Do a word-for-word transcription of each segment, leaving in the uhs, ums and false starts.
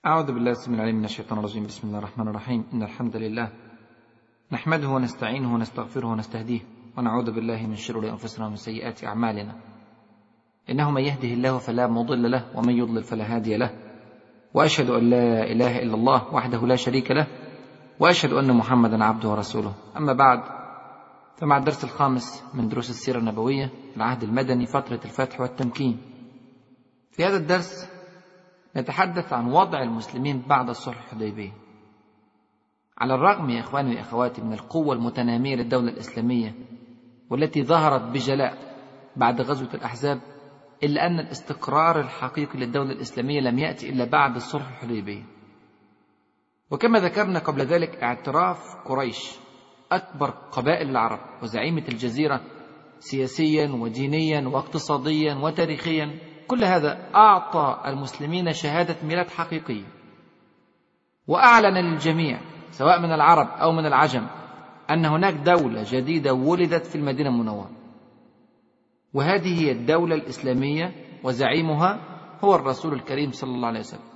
أعوذ بالله السميع العليم من الشيطان الرجيم. بسم الله الرحمن الرحيم. إن الحمد لله نحمده ونستعينه ونستغفره ونستهديه ونعوذ بالله من شرور أنفسنا ومن سيئات أعمالنا. إنه من يهده الله فلا مضل له ومن يضلل فلا هادي له، وأشهد أن لا إله إلا الله وحده لا شريك له، وأشهد أن محمدا عبده ورسوله. أما بعد، فمع الدرس الخامس من دروس السيرة النبوية في العهد المدني فترة الفتح والتمكين. في هذا الدرس نتحدث عن وضع المسلمين بعد صلح الحديبية. على الرغم يا إخواني وأخواتي من القوة المتنامية للدولة الإسلامية والتي ظهرت بجلاء بعد غزوة الأحزاب، إلا أن الاستقرار الحقيقي للدولة الإسلامية لم يأتي إلا بعد صلح الحديبية. وكما ذكرنا قبل ذلك، اعتراف قريش أكبر قبائل العرب وزعيمة الجزيرة سياسيا ودينيا واقتصاديا وتاريخيا، كل هذا أعطى المسلمين شهادة ميلاد حقيقية، وأعلن للجميع سواء من العرب أو من العجم أن هناك دولة جديدة ولدت في المدينة المنورة، وهذه هي الدولة الإسلامية، وزعيمها هو الرسول الكريم صلى الله عليه وسلم.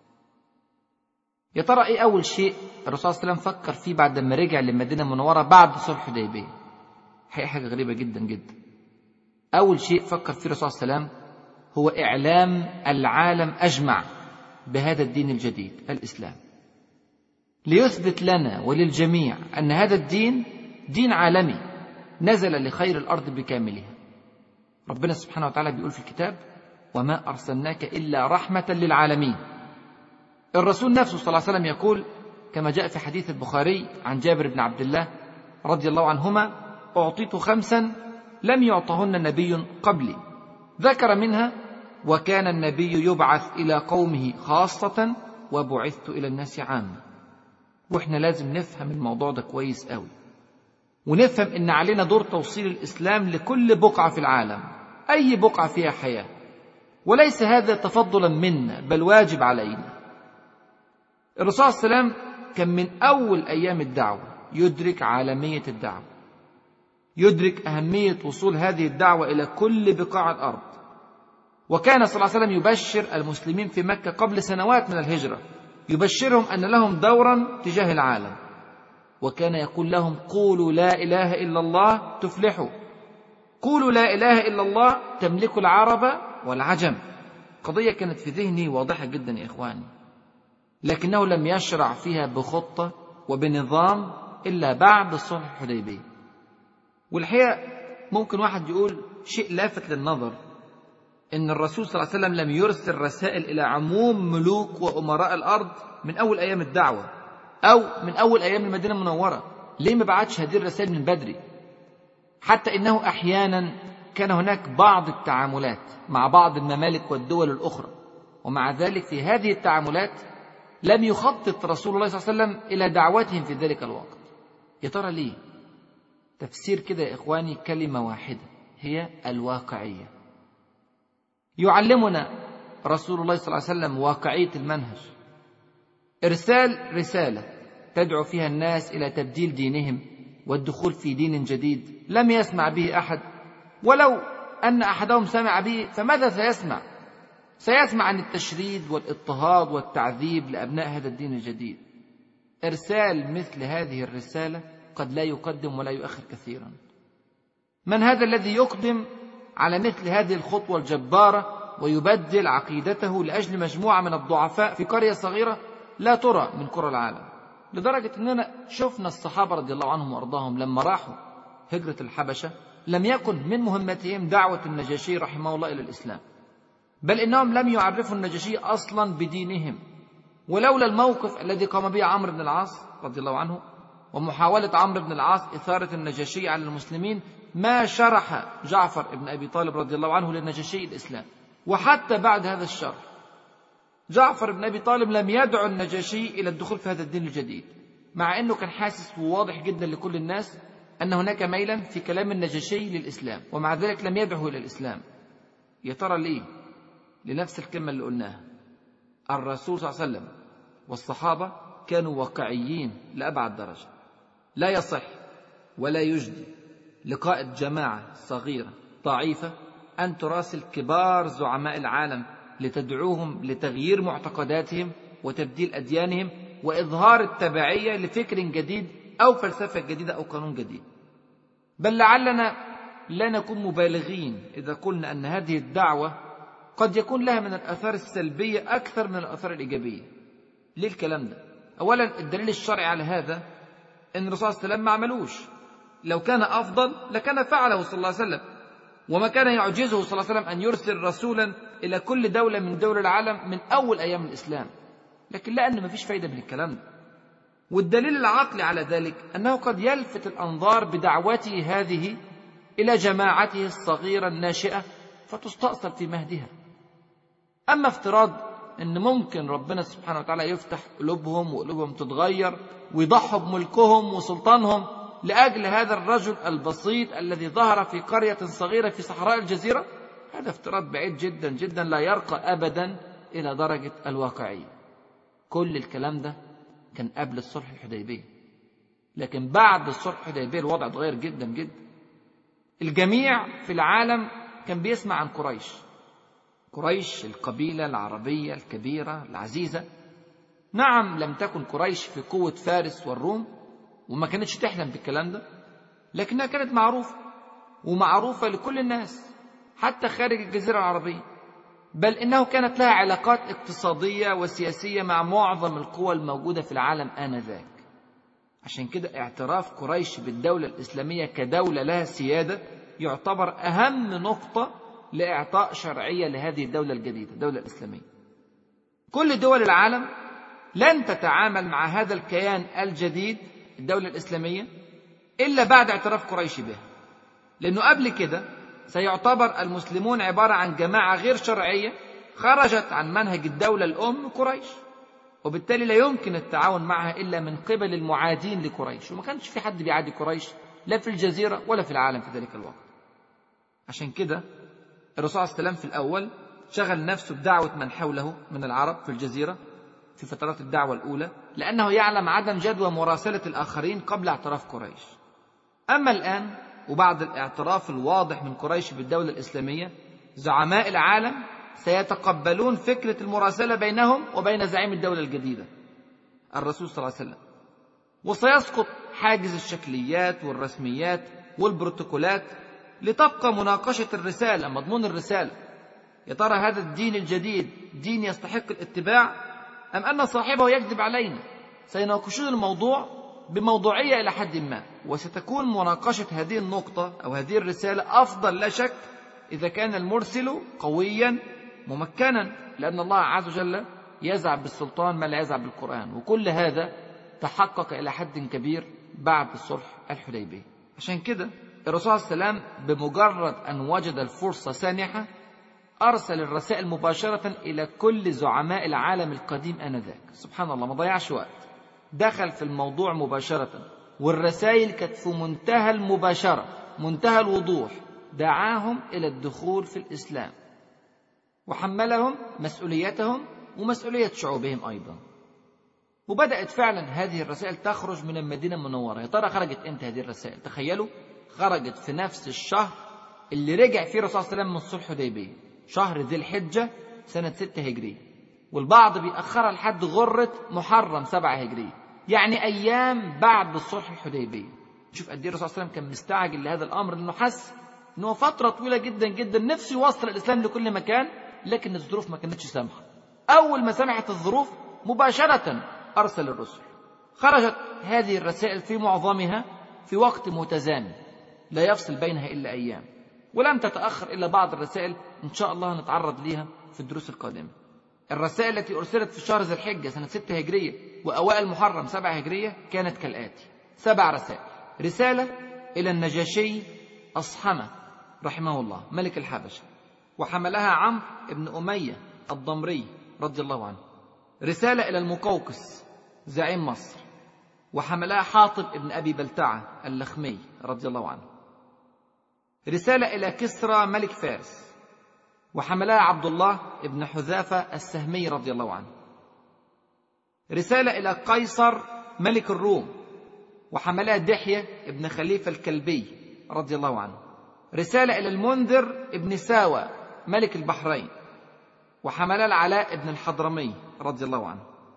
يا ترى إيه أول شيء الرسول صلى الله عليه وسلم فكر فيه بعد ما رجع للمدينة المنورة بعد صلح الحديبية؟ هي حاجة غريبة جدا جدا. أول شيء فكر فيه الرسول صلى الله عليه وسلم هو إعلام العالم أجمع بهذا الدين الجديد الإسلام، ليثبت لنا وللجميع أن هذا الدين دين عالمي نزل لخير الأرض بكاملها. ربنا سبحانه وتعالى بيقول في الكتاب: وما أرسلناك إلا رحمة للعالمين. الرسول نفسه صلى الله عليه وسلم يقول كما جاء في حديث البخاري عن جابر بن عبد الله رضي الله عنهما: أعطيت خمسا لم يعطهن نبي قبلي، ذكر منها: وكان النبي يبعث إلى قومه خاصة وبعثت إلى الناس عامة. وإحنا لازم نفهم الموضوع ده كويس قوي، ونفهم إن علينا دور توصيل الإسلام لكل بقعة في العالم، أي بقعة فيها حياة، وليس هذا تفضلا منا بل واجب علينا. الرسول صلى الله عليه وسلم كان من أول أيام الدعوة يدرك عالمية الدعوة، يدرك أهمية وصول هذه الدعوة إلى كل بقاع الأرض. وكان صلى الله عليه وسلم يبشر المسلمين في مكة قبل سنوات من الهجرة، يبشرهم أن لهم دورا تجاه العالم، وكان يقول لهم: قولوا لا إله إلا الله تفلحوا، قولوا لا إله إلا الله تملك العرب والعجم. قضية كانت في ذهني واضحة جدا يا إخواني، لكنه لم يشرع فيها بخطة وبنظام إلا بعد صلح الحديبية. والحقيقة ممكن واحد يقول شيء لافت للنظر، إن الرسول صلى الله عليه وسلم لم يرسل رسائل إلى عموم ملوك وأمراء الأرض من أول أيام الدعوة أو من أول أيام المدينة المنورة. ليه ما بعتش هذه الرسائل من بدري؟ حتى إنه أحيانا كان هناك بعض التعاملات مع بعض الممالك والدول الأخرى، ومع ذلك في هذه التعاملات لم يخطط رسول الله صلى الله عليه وسلم إلى دعوتهم في ذلك الوقت. يا ترى ليه؟ تفسير كده يا إخواني كلمة واحدة، هي الواقعية. يعلمنا رسول الله صلى الله عليه وسلم واقعية المنهج. إرسال رسالة تدعو فيها الناس إلى تبديل دينهم والدخول في دين جديد لم يسمع به أحد، ولو أن أحدهم سمع به فماذا سيسمع؟ سيسمع عن التشريد والاضطهاد والتعذيب لأبناء هذا الدين الجديد. إرسال مثل هذه الرسالة قد لا يقدم ولا يؤخر كثيرا. من هذا الذي يقدم على مثل هذه الخطوة الجبارة ويبدل عقيدته لأجل مجموعة من الضعفاء في قرية صغيرة لا ترى من قرى العالم؟ لدرجة أننا شفنا الصحابة رضي الله عنهم وأرضاهم لما راحوا هجرة الحبشة لم يكن من مهمتهم دعوة النجاشي رحمه الله إلى الإسلام، بل إنهم لم يعرفوا النجاشي أصلا بدينهم. ولولا الموقف الذي قام به عمرو بن العاص رضي الله عنه ومحاولة عمرو بن العاص إثارة النجاشي على المسلمين ما شرح جعفر بن أبي طالب رضي الله عنه للنجاشي الإسلام. وحتى بعد هذا الشرح جعفر بن أبي طالب لم يدعو النجاشي إلى الدخول في هذا الدين الجديد، مع أنه كان حاسس وواضح جدا لكل الناس أن هناك ميلا في كلام النجاشي للإسلام، ومع ذلك لم يدعه إلى الإسلام. يا ترى ليه؟ لنفس الكلمة اللي قلناها، الرسول صلى الله عليه وسلم والصحابة كانوا واقعيين لأبعد درجة. لا يصح ولا يجدي لقائد جماعة صغيرة ضعيفة أن تراسل كبار زعماء العالم لتدعوهم لتغيير معتقداتهم وتبديل أديانهم وإظهار التبعية لفكر جديد أو فلسفة جديدة أو قانون جديد. بل لعلنا لا نكون مبالغين إذا قلنا أن هذه الدعوة قد يكون لها من الآثار السلبية أكثر من الآثار الإيجابية. ليه الكلام ده؟ أولا الدليل الشرعي على هذا أن الرسول صلى الله عليه وسلم ما عملوش. لو كان أفضل لكان فعله صلى الله عليه وسلم، وما كان يعجزه صلى الله عليه وسلم أن يرسل رسولا إلى كل دولة من دول العالم من أول أيام الإسلام. لكن لأن ما فيش فايدة من الكلام ده. والدليل العقلي على ذلك أنه قد يلفت الأنظار بدعوته هذه إلى جماعته الصغيرة الناشئة فتستأصل في مهدها. أما افتراض أن ممكن ربنا سبحانه وتعالى يفتح قلوبهم وقلوبهم تتغير ويضحوا بملكهم وسلطانهم لأجل هذا الرجل البسيط الذي ظهر في قرية صغيرة في صحراء الجزيرة، هذا افتراض بعيد جدا جدا لا يرقى أبدا إلى درجة الواقعية. كل الكلام ده كان قبل الصلح الحديبية، لكن بعد الصلح الحديبية الوضع اتغير جدا جدا. الجميع في العالم كان بيسمع عن قريش. قريش القبيلة العربية الكبيرة العزيزة. نعم لم تكن قريش في قوة فارس والروم وما كانتش تحلم بالكلام ده، لكنها كانت معروفة ومعروفة لكل الناس حتى خارج الجزيرة العربية، بل إنه كانت لها علاقات اقتصادية وسياسية مع معظم القوى الموجودة في العالم آنذاك. عشان كده اعتراف قريش بالدولة الإسلامية كدولة لها سيادة يعتبر أهم نقطة لإعطاء شرعية لهذه الدولة الجديدة، الدولة الإسلامية. كل دول العالم لن تتعامل مع هذا الكيان الجديد الدولة الإسلامية إلا بعد اعتراف قريش بها، لأنه قبل كده سيعتبر المسلمون عبارة عن جماعة غير شرعية خرجت عن منهج الدولة الأم قريش، وبالتالي لا يمكن التعاون معها إلا من قبل المعادين لقريش، وما كانش في حد بيعادي قريش لا في الجزيرة ولا في العالم في ذلك الوقت. عشان كده الرسول صلى الله عليه وسلم في الأول شغل نفسه بدعوة من حوله من العرب في الجزيرة في فترات الدعوة الأولى، لأنه يعلم عدم جدوى مراسلة الآخرين قبل اعتراف قريش. أما الآن وبعد الاعتراف الواضح من قريش بالدولة الإسلامية، زعماء العالم سيتقبلون فكرة المراسلة بينهم وبين زعيم الدولة الجديدة الرسول صلى الله عليه وسلم، وسيسقط حاجز الشكليات والرسميات والبروتوكولات لتبقى مناقشة الرسالة، مضمون الرسالة. يا ترى هذا الدين الجديد دين يستحق الاتباع أم أن صاحبه يكذب علينا؟ سيناقشون الموضوع بموضوعية إلى حد ما، وستكون مناقشة هذه النقطة أو هذه الرسالة أفضل لا شك إذا كان المرسل قويا ممكنا، لأن الله عز وجل يزع بالسلطان ما لا يزع بالقرآن، وكل هذا تحقق إلى حد كبير بعد الصلح الحديبية. عشان كده الرسول صلى الله عليه وسلم بمجرد أن وجد الفرصة سانحة أرسل الرسائل مباشرة إلى كل زعماء العالم القديم آنذاك. سبحان الله، ما ضيعش وقت، دخل في الموضوع مباشرة، والرسائل كانت في منتهى المباشرة منتهى الوضوح. دعاهم إلى الدخول في الإسلام وحملهم مسؤوليتهم ومسؤولية شعوبهم أيضا. وبدأت فعلا هذه الرسائل تخرج من المدينة المنورة. يا ترى خرجت إمتى هذه الرسائل؟ تخيلوا، خرجت في نفس الشهر اللي رجع فيه الرسول صلى الله عليه وسلم من الصلح الحديبية، شهر ذي الحجة سنة ستة هجرية، والبعض بيأخرها لحد غرة محرم سبعة هجرية، يعني أيام بعد الصلح الحديبية. شوف قد ايه الرسول صلى الله عليه وسلم كان مستعجل لهذا الأمر، لأنه حس إنه فترة طويلة جدا جدا نفسه يوصل الإسلام لكل مكان، لكن الظروف ما كانتش سامحة. أول ما سمحت الظروف مباشرة أرسل الرسل. خرجت هذه الرسائل في معظمها في وقت متزامن لا يفصل بينها إلا أيام، ولم تتأخر إلا بعض الرسائل إن شاء الله نتعرض ليها في الدروس القادمة. الرسائل التي أرسلت في شهر ذي الحجة سنة ستة هجرية وأوائل محرم سبعة هجرية كانت كالآتي: سبع رسائل. رسالة إلى النجاشي أصحمة رحمه الله ملك الحبشة، وحملها عمرو بن أمية الضمري رضي الله عنه. رسالة إلى المقوقس زعيم مصر، وحملها حاطب بن أبي بلتعة اللخمي رضي الله عنه. رسالة إلى كسرى ملك فارس، وحملها عبد الله بن حذافة السهمي رضي الله عنه. رسالة إلى قيصر ملك الروم، وحملها دحية بن خليفة الكلبي رضي الله عنه. رسالة إلى المنذر بن ساوى ملك البحرين، وحملها العلاء بن الحضرمي رضي الله عنه.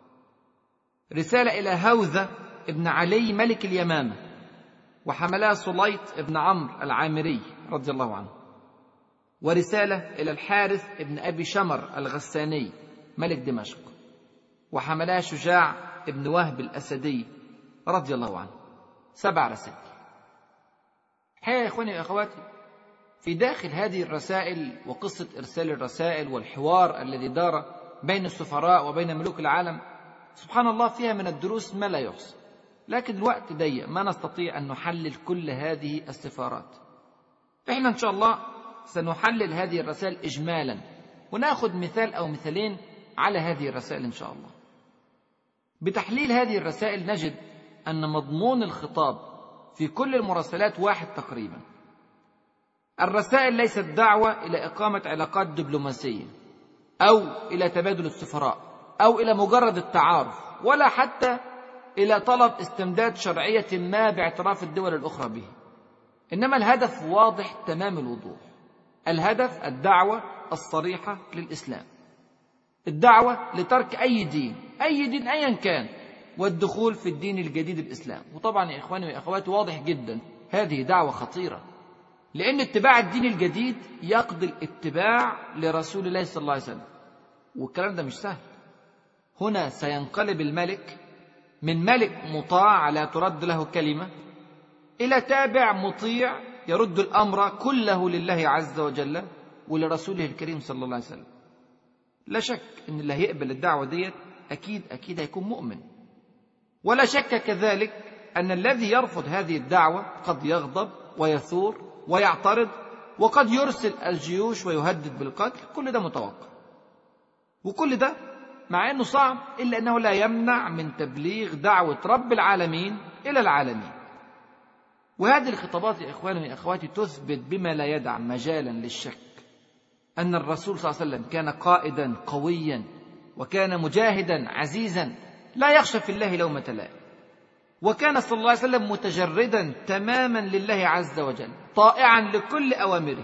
رسالة إلى هوذة ابن علي ملك اليمامة، وحملها سليط ابن عمرو العامري رضي الله عنه. ورسالة إلى الحارث ابن أبي شمر الغساني ملك دمشق، وحملها شجاع ابن وهب الأسدي رضي الله عنه. سبع رسائل. الحقيقة يا إخواني وأخواتي، في داخل هذه الرسائل وقصة إرسال الرسائل والحوار الذي دار بين السفراء وبين ملوك العالم، سبحان الله فيها من الدروس ما لا يحصى، لكن الوقت ضيق ما نستطيع أن نحلل كل هذه السفارات. إحنا إن شاء الله سنحلل هذه الرسائل إجمالا، ونأخذ مثال أو مثالين على هذه الرسائل إن شاء الله. بتحليل هذه الرسائل نجد أن مضمون الخطاب في كل المراسلات واحد تقريبا. الرسائل ليست دعوة إلى إقامة علاقات دبلوماسية أو إلى تبادل السفراء أو إلى مجرد التعارف، ولا حتى إلى طلب استمداد شرعية ما باعتراف الدول الأخرى به، إنما الهدف واضح تمام الوضوح. الهدف الدعوة الصريحة للإسلام، الدعوة لترك أي دين أي دين أيا كان والدخول في الدين الجديد الإسلام. وطبعا يا إخواني وأخواتي واضح جدا هذه دعوة خطيرة، لأن اتباع الدين الجديد يقضي الاتباع لرسول الله صلى الله عليه وسلم، والكلام ده مش سهل. هنا سينقلب الملك من ملك مطاع لا ترد له كلمة إلى تابع مطيع يرد الأمر كله لله عز وجل ولرسوله الكريم صلى الله عليه وسلم. لا شك أن اللي هيقبل الدعوة ديت أكيد أكيد هيكون مؤمن، ولا شك كذلك أن الذي يرفض هذه الدعوة قد يغضب ويثور ويعترض، وقد يرسل الجيوش ويهدد بالقتل. كل ده متوقع، وكل ده مع أنه صعب إلا أنه لا يمنع من تبليغ دعوة رب العالمين إلى العالمين. وهذه الخطابات يا إخواني وأخواتي تثبت بما لا يدع مجالا للشك أن الرسول صلى الله عليه وسلم كان قائدا قويا، وكان مجاهدا عزيزا لا يخشى في الله لومة لائم، وكان صلى الله عليه وسلم متجردا تماما لله عز وجل، طائعا لكل أوامره.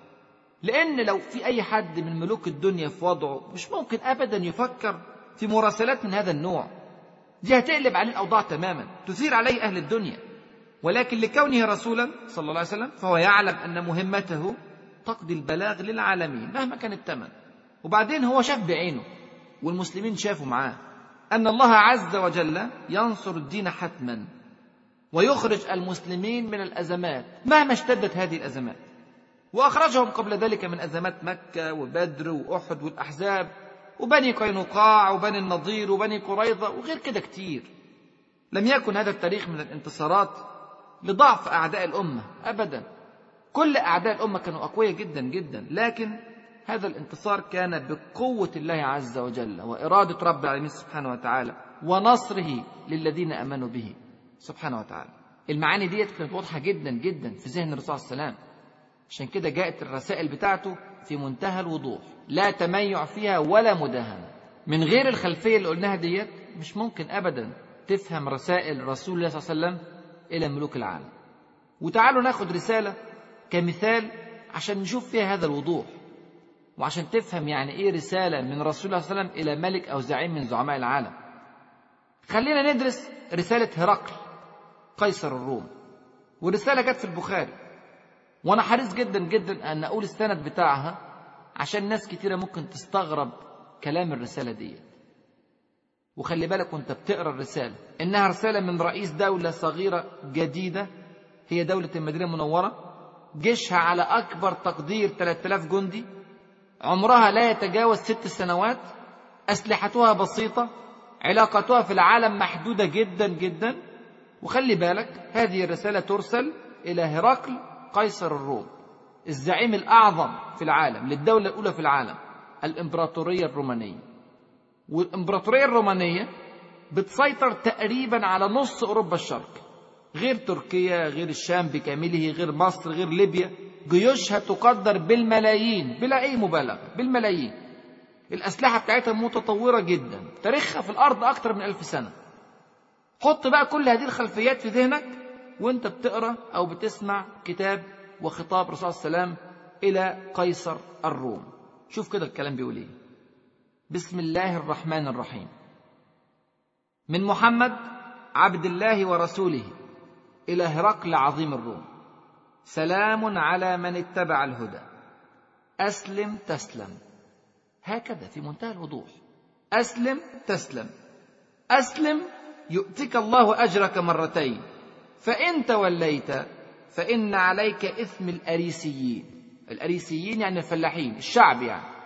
لأن لو في أي حد من ملوك الدنيا في وضعه مش ممكن أبدا يفكر في مراسلات من هذا النوع، دي هتقلب عليه الأوضاع تماما، تثير عليه أهل الدنيا. ولكن لكونه رسولا صلى الله عليه وسلم فهو يعلم أن مهمته تقضي البلاغ للعالمين مهما كان الثمن. وبعدين هو شاف بعينه والمسلمين شافوا معاه أن الله عز وجل ينصر الدين حتما ويخرج المسلمين من الأزمات مهما اشتدت هذه الأزمات، وأخرجهم قبل ذلك من أزمات مكة وبدر وأحد والأحزاب وبني قينقاع وبني النضير وبني قريظة وغير كده كتير. لم يكن هذا التاريخ من الانتصارات لضعف أعداء الأمة أبدا، كل أعداء الأمة كانوا أقوياء جدا جدا، لكن هذا الانتصار كان بقوة الله عز وجل وإرادة رب العالمين سبحانه وتعالى ونصره للذين أمنوا به سبحانه وتعالى. المعاني ديت كانت واضحة جدا جدا في ذهن الرسول صلى الله عليه وسلم، عشان كده جاءت الرسائل بتاعته في منتهى الوضوح، لا تميع فيها ولا مداهنة. من غير الخلفية اللي قلناها ديت مش ممكن أبدا تفهم رسائل رسول الله صلى الله عليه وسلم إلى ملوك العالم. وتعالوا ناخد رسالة كمثال عشان نشوف فيها هذا الوضوح، وعشان تفهم يعني إيه رسالة من رسول الله صلى الله عليه وسلم إلى ملك أو زعيم من زعماء العالم. خلينا ندرس رسالة هرقل قيصر الروم، ورسالة جت في البخاري، وأنا حريص جدا جدا أن أقول السند بتاعها عشان ناس كتيرة ممكن تستغرب كلام الرسالة دي. وخلي بالك وانت بتقرأ الرسالة إنها رسالة من رئيس دولة صغيرة جديدة هي دولة المدينة المنورة، جيشها على أكبر تقدير ثلاثة آلاف جندي، عمرها لا يتجاوز ست سنوات، أسلحتها بسيطة، علاقتها في العالم محدودة جدا جدا. وخلي بالك هذه الرسالة ترسل إلى هرقل قيصر الروم، الزعيم الأعظم في العالم للدولة الأولى في العالم، الإمبراطورية الرومانية. والإمبراطورية الرومانية بتسيطر تقريبا على نص أوروبا الشرق، غير تركيا، غير الشام بكامله، غير مصر، غير ليبيا. جيوشها تقدر بالملايين بلا أي مبالغة، بالملايين. الأسلحة بتاعتها متطورة جدا، تاريخها في الأرض أكتر من ألف سنة. حط بقى كل هذه الخلفيات في ذهنك وانت بتقرأ أو بتسمع كتاب وخطاب رسول الله صلى الله عليه وسلم إلى قيصر الروم. شوف كده الكلام بيقول ايه. بسم الله الرحمن الرحيم. من محمد عبد الله ورسوله إلى هرقل عظيم الروم: سلام على من اتبع الهدى، أسلم تسلم. هكذا في منتهى الوضوح: أسلم تسلم. أسلم يؤتك الله أجرك مرتين، فإن توليت فإن عليك إثم الأريسيين. الأريسيين يعني الفلاحين، الشعب يعني.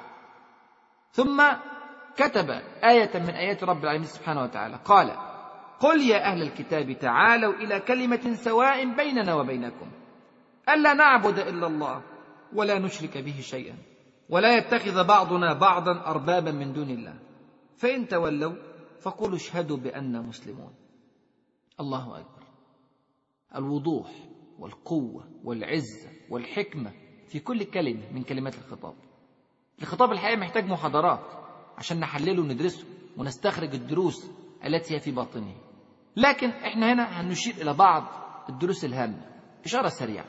ثم كتب آية من آيات رب العالمين سبحانه وتعالى قال: قل يا أهل الكتاب تعالوا إلى كلمة سواء بيننا وبينكم ألا نعبد إلا الله ولا نشرك به شيئا ولا يتخذ بعضنا بعضا أربابا من دون الله فإن تولوا فقولوا اشهدوا بأننا مسلمون. الله أكبر. الوضوح والقوة والعزة والحكمة في كل كلمة من كلمات الخطاب. الخطاب الحقيقي محتاج محاضرات عشان نحلله وندرسه ونستخرج الدروس التي هي في باطنه، لكن احنا هنا هنشير إلى بعض الدروس الهامة إشارة سريعة.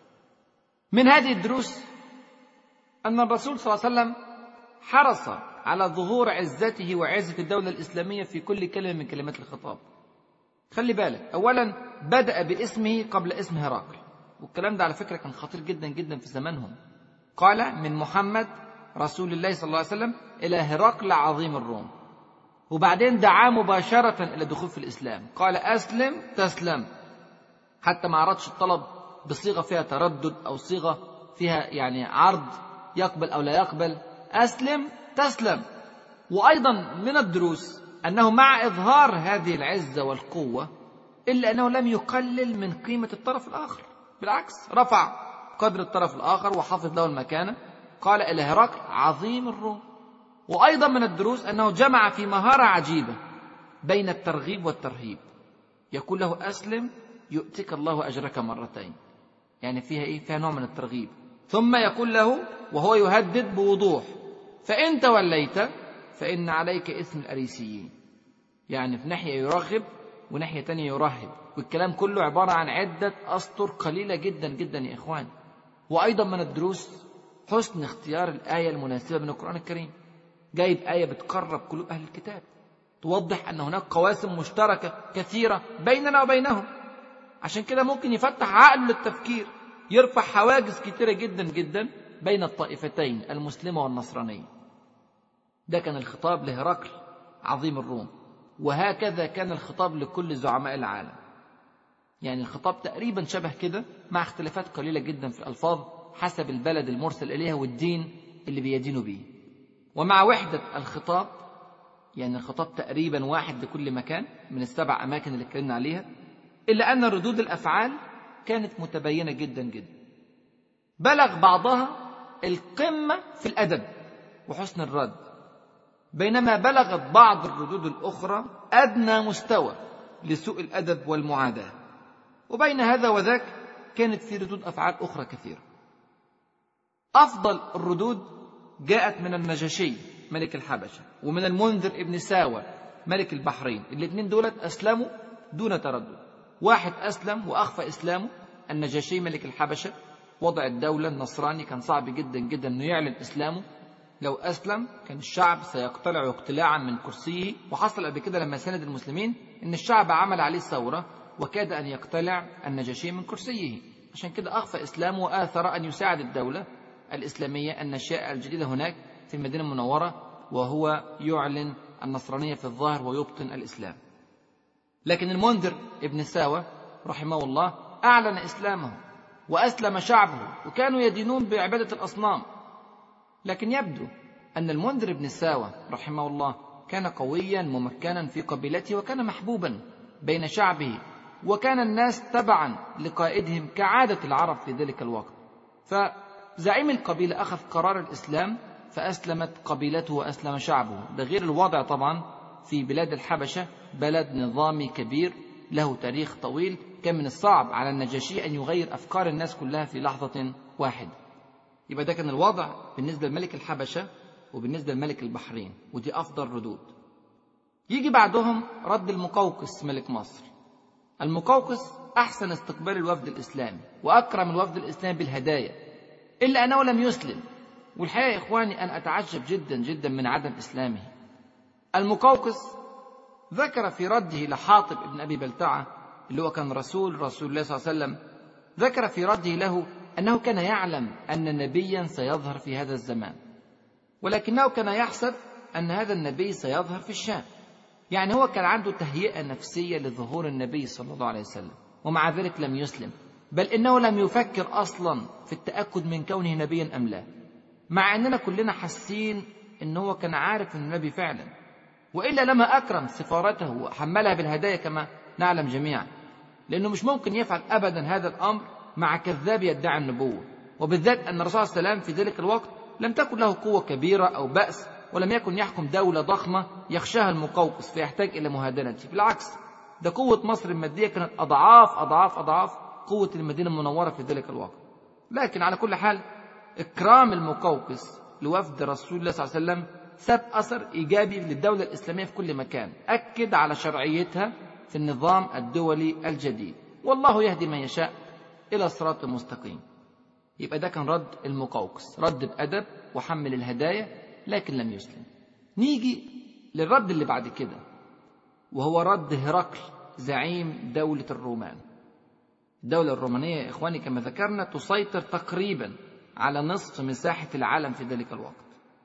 من هذه الدروس أن الرسول صلى الله عليه وسلم حرص على ظهور عزته وعزة الدولة الإسلامية في كل كلمة من كلمات الخطاب. خلي بالك، أولا بدأ باسمه قبل اسم هرقل، والكلام ده على فكرة كان خطير جدا جدا في زمانهم. قال: من محمد رسول الله صلى الله عليه وسلم إلى هرقل عظيم الروم. وبعدين دعاه مباشرة إلى الدخول في الإسلام، قال: أسلم تسلم، حتى ما عرضش الطلب بصيغة فيها تردد أو صيغة فيها يعني عرض يقبل أو لا يقبل. أسلم تسلم. وأيضا من الدروس أنه مع إظهار هذه العزة والقوة إلا أنه لم يقلل من قيمة الطرف الآخر، بالعكس رفع قدر الطرف الآخر وحافظ له المكانة. قال: إلى هرقل عظيم الروم. وأيضا من الدروس أنه جمع في مهارة عجيبة بين الترغيب والترهيب. يقول له: أسلم يؤتك الله أجرك مرتين، يعني فيها إيه؟ فيها نوع من الترغيب. ثم يقول له وهو يهدد بوضوح: فإن توليت فإن عليك إثم الأريسيين، يعني في ناحية يرغب وناحية تانية يرهب، والكلام كله عبارة عن عدة أسطر قليلة جدا جدا يا إخوان. وأيضا من الدروس حسن اختيار الآية المناسبة من القرآن الكريم. جايب آية بتقرب قلوب أهل الكتاب، توضح أن هناك قواسم مشتركة كثيرة بيننا وبينهم، عشان كده ممكن يفتح عقله للتفكير، يرفع حواجز كثيرة جدا جدا بين الطائفتين المسلمة والنصرانية. ده كان الخطاب لهرقل عظيم الروم، وهكذا كان الخطاب لكل زعماء العالم. يعني الخطاب تقريبا شبه كده، مع اختلافات قليلة جدا في الألفاظ حسب البلد المرسل إليها والدين اللي بيدينوا بيه. ومع وحدة الخطاب، يعني الخطاب تقريبا واحد لكل مكان من السبع أماكن اللي اتكلمنا عليها، إلا أن ردود الأفعال كانت متباينة جدا جدا، بلغ بعضها القمة في الأدب وحسن الرد، بينما بلغت بعض الردود الأخرى أدنى مستوى لسوء الأدب والمعاداة. وبين هذا وذاك كانت في ردود أفعال أخرى كثيرة. أفضل الردود جاءت من النجاشي ملك الحبشة ومن المنذر ابن ساوى ملك البحرين. الاثنين دولت أسلموا دون تردد. واحد أسلم وأخفى إسلامه، النجاشي ملك الحبشة، وضع الدولة النصراني كان صعب جدا جدا أنه يعلن إسلامه. لو أسلم كان الشعب سيقتلع اقتلاعا من كرسيه، وحصل قبل كده لما ساند المسلمين أن الشعب عمل عليه ثورة وكاد أن يقتلع النجاشي من كرسيه. عشان كده أخفى إسلامه وآثر أن يساعد الدولة الإسلامية النشأة الجديدة هناك في المدينة المنورة، وهو يعلن النصرانية في الظاهر ويبطن الإسلام. لكن المنذر ابن ساوى رحمه الله أعلن إسلامه وأسلم شعبه، وكانوا يدينون بعبادة الأصنام. لكن يبدو أن المنذر ابن ساوى رحمه الله كان قويا ممكنا في قبيلته، وكان محبوبا بين شعبه، وكان الناس تبعا لقائدهم كعادة العرب في ذلك الوقت. فزعيم القبيلة أخذ قرار الإسلام فأسلمت قبيلته وأسلم شعبه. ده غير الوضع طبعا في بلاد الحبشة، بلد نظامي كبير له تاريخ طويل، كان من الصعب على النجاشي أن يغير أفكار الناس كلها في لحظة واحدة. يبقى ده كان الوضع بالنسبة لملك الحبشة وبالنسبة لملك البحرين، ودي أفضل ردود. يجي بعدهم رد المقوقس ملك مصر. المقوقس أحسن استقبال الوفد الإسلامي وأكرم الوفد الإسلامي بالهدايا، إلا أنه لم يسلم. والحقيقة يا إخواني أن أتعجب جدا جدا من عدم إسلامه. المقوقس ذكر في رده لحاطب ابن أبي بلتعة اللي هو كان رسول رسول الله صلى الله عليه وسلم، ذكر في رده له أنه كان يعلم أن نبيا سيظهر في هذا الزمان، ولكنه كان يحسب أن هذا النبي سيظهر في الشام. يعني هو كان عنده تهيئة نفسية لظهور النبي صلى الله عليه وسلم، ومع ذلك لم يسلم، بل إنه لم يفكر أصلا في التأكد من كونه نبيا أم لا، مع أننا كلنا حاسين أنه هو كان عارف أن النبي فعلا، وإلا لما أكرم سفارته وحملها بالهدايا كما نعلم جميعا، لأنه مش ممكن يفعل أبدا هذا الأمر مع كذاب يدعي النبوة، وبالذات أن الرسول صلى الله عليه وسلم في ذلك الوقت لم تكن له قوة كبيرة أو بأس، ولم يكن يحكم دولة ضخمة يخشاها المقوقس فيحتاج إلى مهادنته. بالعكس، ده قوة مصر المادية كانت أضعاف أضعاف أضعاف قوة المدينة المنورة في ذلك الوقت. لكن على كل حال، إكرام المقوقس لوفد رسول الله صلى الله عليه وسلم ساب أثر إيجابي للدولة الإسلامية في كل مكان، أكد على شرعيتها في النظام الدولي الجديد، والله يهدي من يشاء إلى الصراط المستقيم. يبقى ده كان رد المقوقس، رد بأدب وحمل الهدايا، لكن لم يسلم. نيجي للرد اللي بعد كده، وهو رد هرقل زعيم دولة الرومان. الدولة الرومانية يا إخواني كما ذكرنا تسيطر تقريبا على نصف مساحة العالم في ذلك الوقت.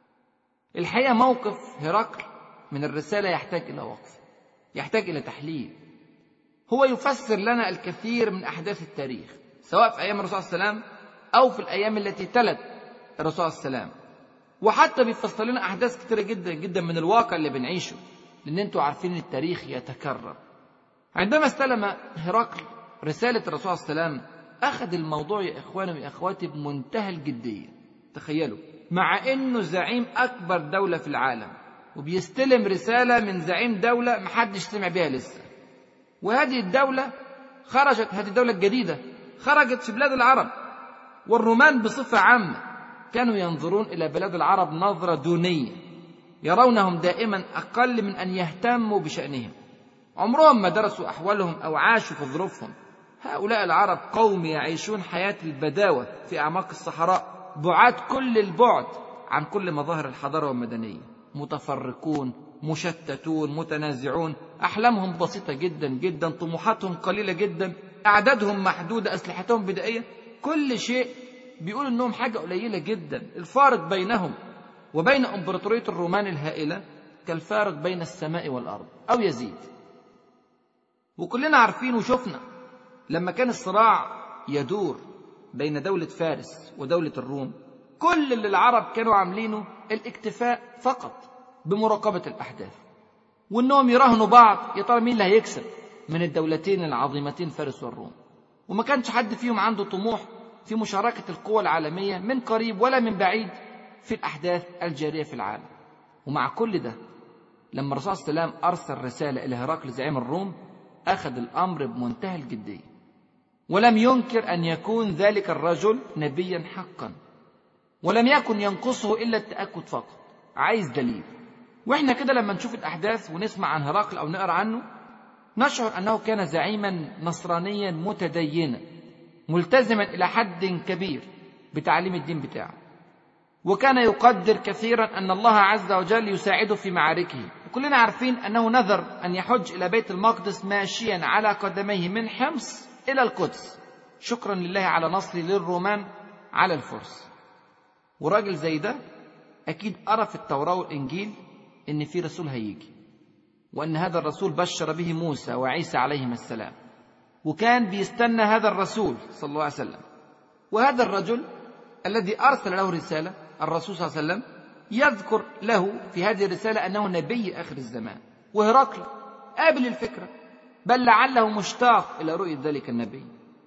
الحقيقة موقف هرقل من الرسالة يحتاج إلى وقف، يحتاج إلى تحليل. هو يفسر لنا الكثير من أحداث التاريخ، سواء في أيام الرسول صلى الله عليه وسلم أو في الأيام التي تلت الرسول صلى الله عليه وسلم، وحتى بيفسر لنا أحداث كثيرة جدا جدا من الواقع اللي بنعيشه، لأن أنتوا عارفين التاريخ يتكرر. عندما استلم هرقل رسالة الرسول صلى الله عليه وسلم أخذ الموضوع يا إخواني وأخواتي بمنتهى الجدية. تخيلوا، مع أنه زعيم أكبر دولة في العالم وبيستلم رسالة من زعيم دولة محدش سمع بها لسه، وهذه الدولة خرجت، هذه الدولة الجديدة خرجت في بلاد العرب، والرومان بصفة عامة كانوا ينظرون إلى بلاد العرب نظرة دونية، يرونهم دائما أقل من أن يهتموا بشأنهم، عمرهم ما درسوا أحوالهم أو عاشوا في ظروفهم. هؤلاء العرب قوم يعيشون حياة البداوة في أعماق الصحراء، بعاد كل البعد عن كل مظاهر الحضارة والمدنية، متفرقون مشتتون متنازعون، أحلامهم بسيطة جدا جدا، طموحاتهم قليلة جدا، أعدادهم محدودة، أسلحتهم بدائية، كل شيء بيقول أنهم حاجة قليلة جدا. الفارق بينهم وبين إمبراطورية الرومان الهائلة كالفارق بين السماء والأرض أو يزيد. وكلنا عارفين وشفنا لما كان الصراع يدور بين دولة فارس ودولة الروم، كل اللي العرب كانوا عاملينه الاكتفاء فقط بمراقبة الأحداث، وأنهم يراهنوا بعض يا ترى مين اللي هيكسب من الدولتين العظيمتين فارس والروم، وما كانش حد فيهم عنده طموح في مشاركة القوى العالمية من قريب ولا من بعيد في الأحداث الجارية في العالم. ومع كل ده لما الرسول صلى الله عليه وسلم أرسل رسالة إلى هرقل زعيم الروم أخذ الأمر بمنتهى الجدية، ولم ينكر أن يكون ذلك الرجل نبيا حقا، ولم يكن ينقصه إلا التأكد فقط، عايز دليل. وإحنا كده لما نشوف الأحداث ونسمع عن هرقل أو نقرأ عنه نشعر أنه كان زعيما نصرانيا متدينا ملتزما إلى حد كبير بتعليم الدين بتاعه، وكان يقدر كثيرا أن الله عز وجل يساعده في معاركه. وكلنا عارفين أنه نذر أن يحج إلى بيت المقدس ماشيا على قدميه من حمص إلى القدس شكرا لله على نصره للرومان على الفرس. وراجل زي ده أكيد قرأ في التوراة والإنجيل إن في رسول هيجي، وأن هذا الرسول بشر به موسى وعيسى عليهما السلام، وكان بيستنى هذا الرسول صلى الله عليه وسلم. وهذا الرجل الذي أرسل له رسالة الرسول صلى الله عليه وسلم يذكر له في هذه الرسالة أنه نبي آخر الزمان، وهرقل قابل الفكرة، بل لعله مشتاق إلى رؤية ذلك النبي.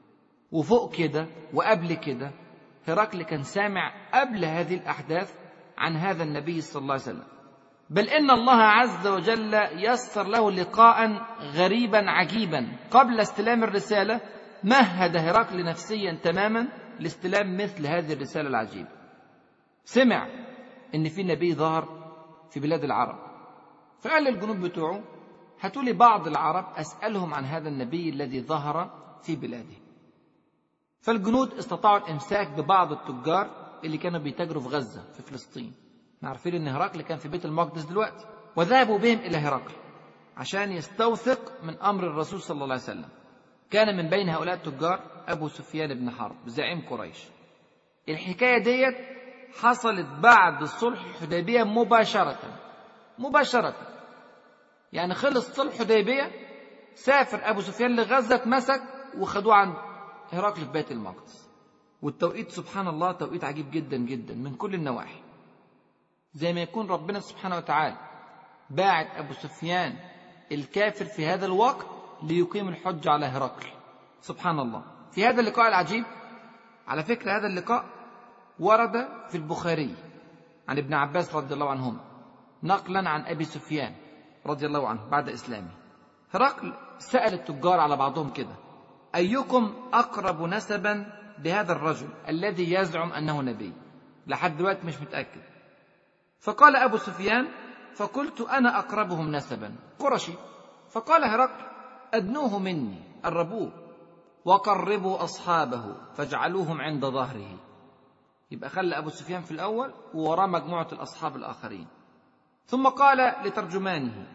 وفوق كده وقبل كده هرقل كان سامع قبل هذه الأحداث عن هذا النبي صلى الله عليه وسلم، بل إن الله عز وجل يسر له لقاء غريبا عجيبا قبل استلام الرسالة، مهد هرقل نفسيا تماما لاستلام مثل هذه الرسالة العجيبة. سمع إن في نبي ظهر في بلاد العرب، فقال للجنود بتوعه هاتوا لي بعض العرب أسألهم عن هذا النبي الذي ظهر في بلاده. فالجنود استطاعوا الإمساك ببعض التجار اللي كانوا بيتاجروا في غزة في فلسطين، عارفين إن هرقل كان في بيت المقدس دلوقتي، وذهبوا بهم إلى هرقل عشان يستوثق من أمر الرسول صلى الله عليه وسلم. كان من بين هؤلاء التجار أبو سفيان بن حرب زعيم قريش. الحكاية ديت حصلت بعد صلح الحديبية مباشرة مباشرة يعني خلص صلح الحديبية، سافر أبو سفيان لغزة، مسك وخدوه عند هرقل في بيت المقدس. والتوقيت سبحان الله توقيت عجيب جدا جدا من كل النواحي، زي ما يكون ربنا سبحانه وتعالى باعت أبو سفيان الكافر في هذا الوقت ليقيم الحج على هرقل. سبحان الله. في هذا اللقاء العجيب، على فكرة هذا اللقاء ورد في البخاري عن ابن عباس رضي الله عنهما نقلا عن أبي سفيان رضي الله عنه بعد إسلامه. هرقل سأل التجار على بعضهم كده: أيكم أقرب نسبا بهذا الرجل الذي يزعم أنه نبي؟ لحد دلوقتي مش متأكد. فقال أبو سفيان: فقلت أنا أقربهم نسبا، قرشي. فقال هرقل: أدنوه مني، قربوه، وقربوا أصحابه فاجعلوهم عند ظهره. يبقى خلى أبو سفيان في الأول ووراه مجموعة الأصحاب الآخرين. ثم قال لترجمانه: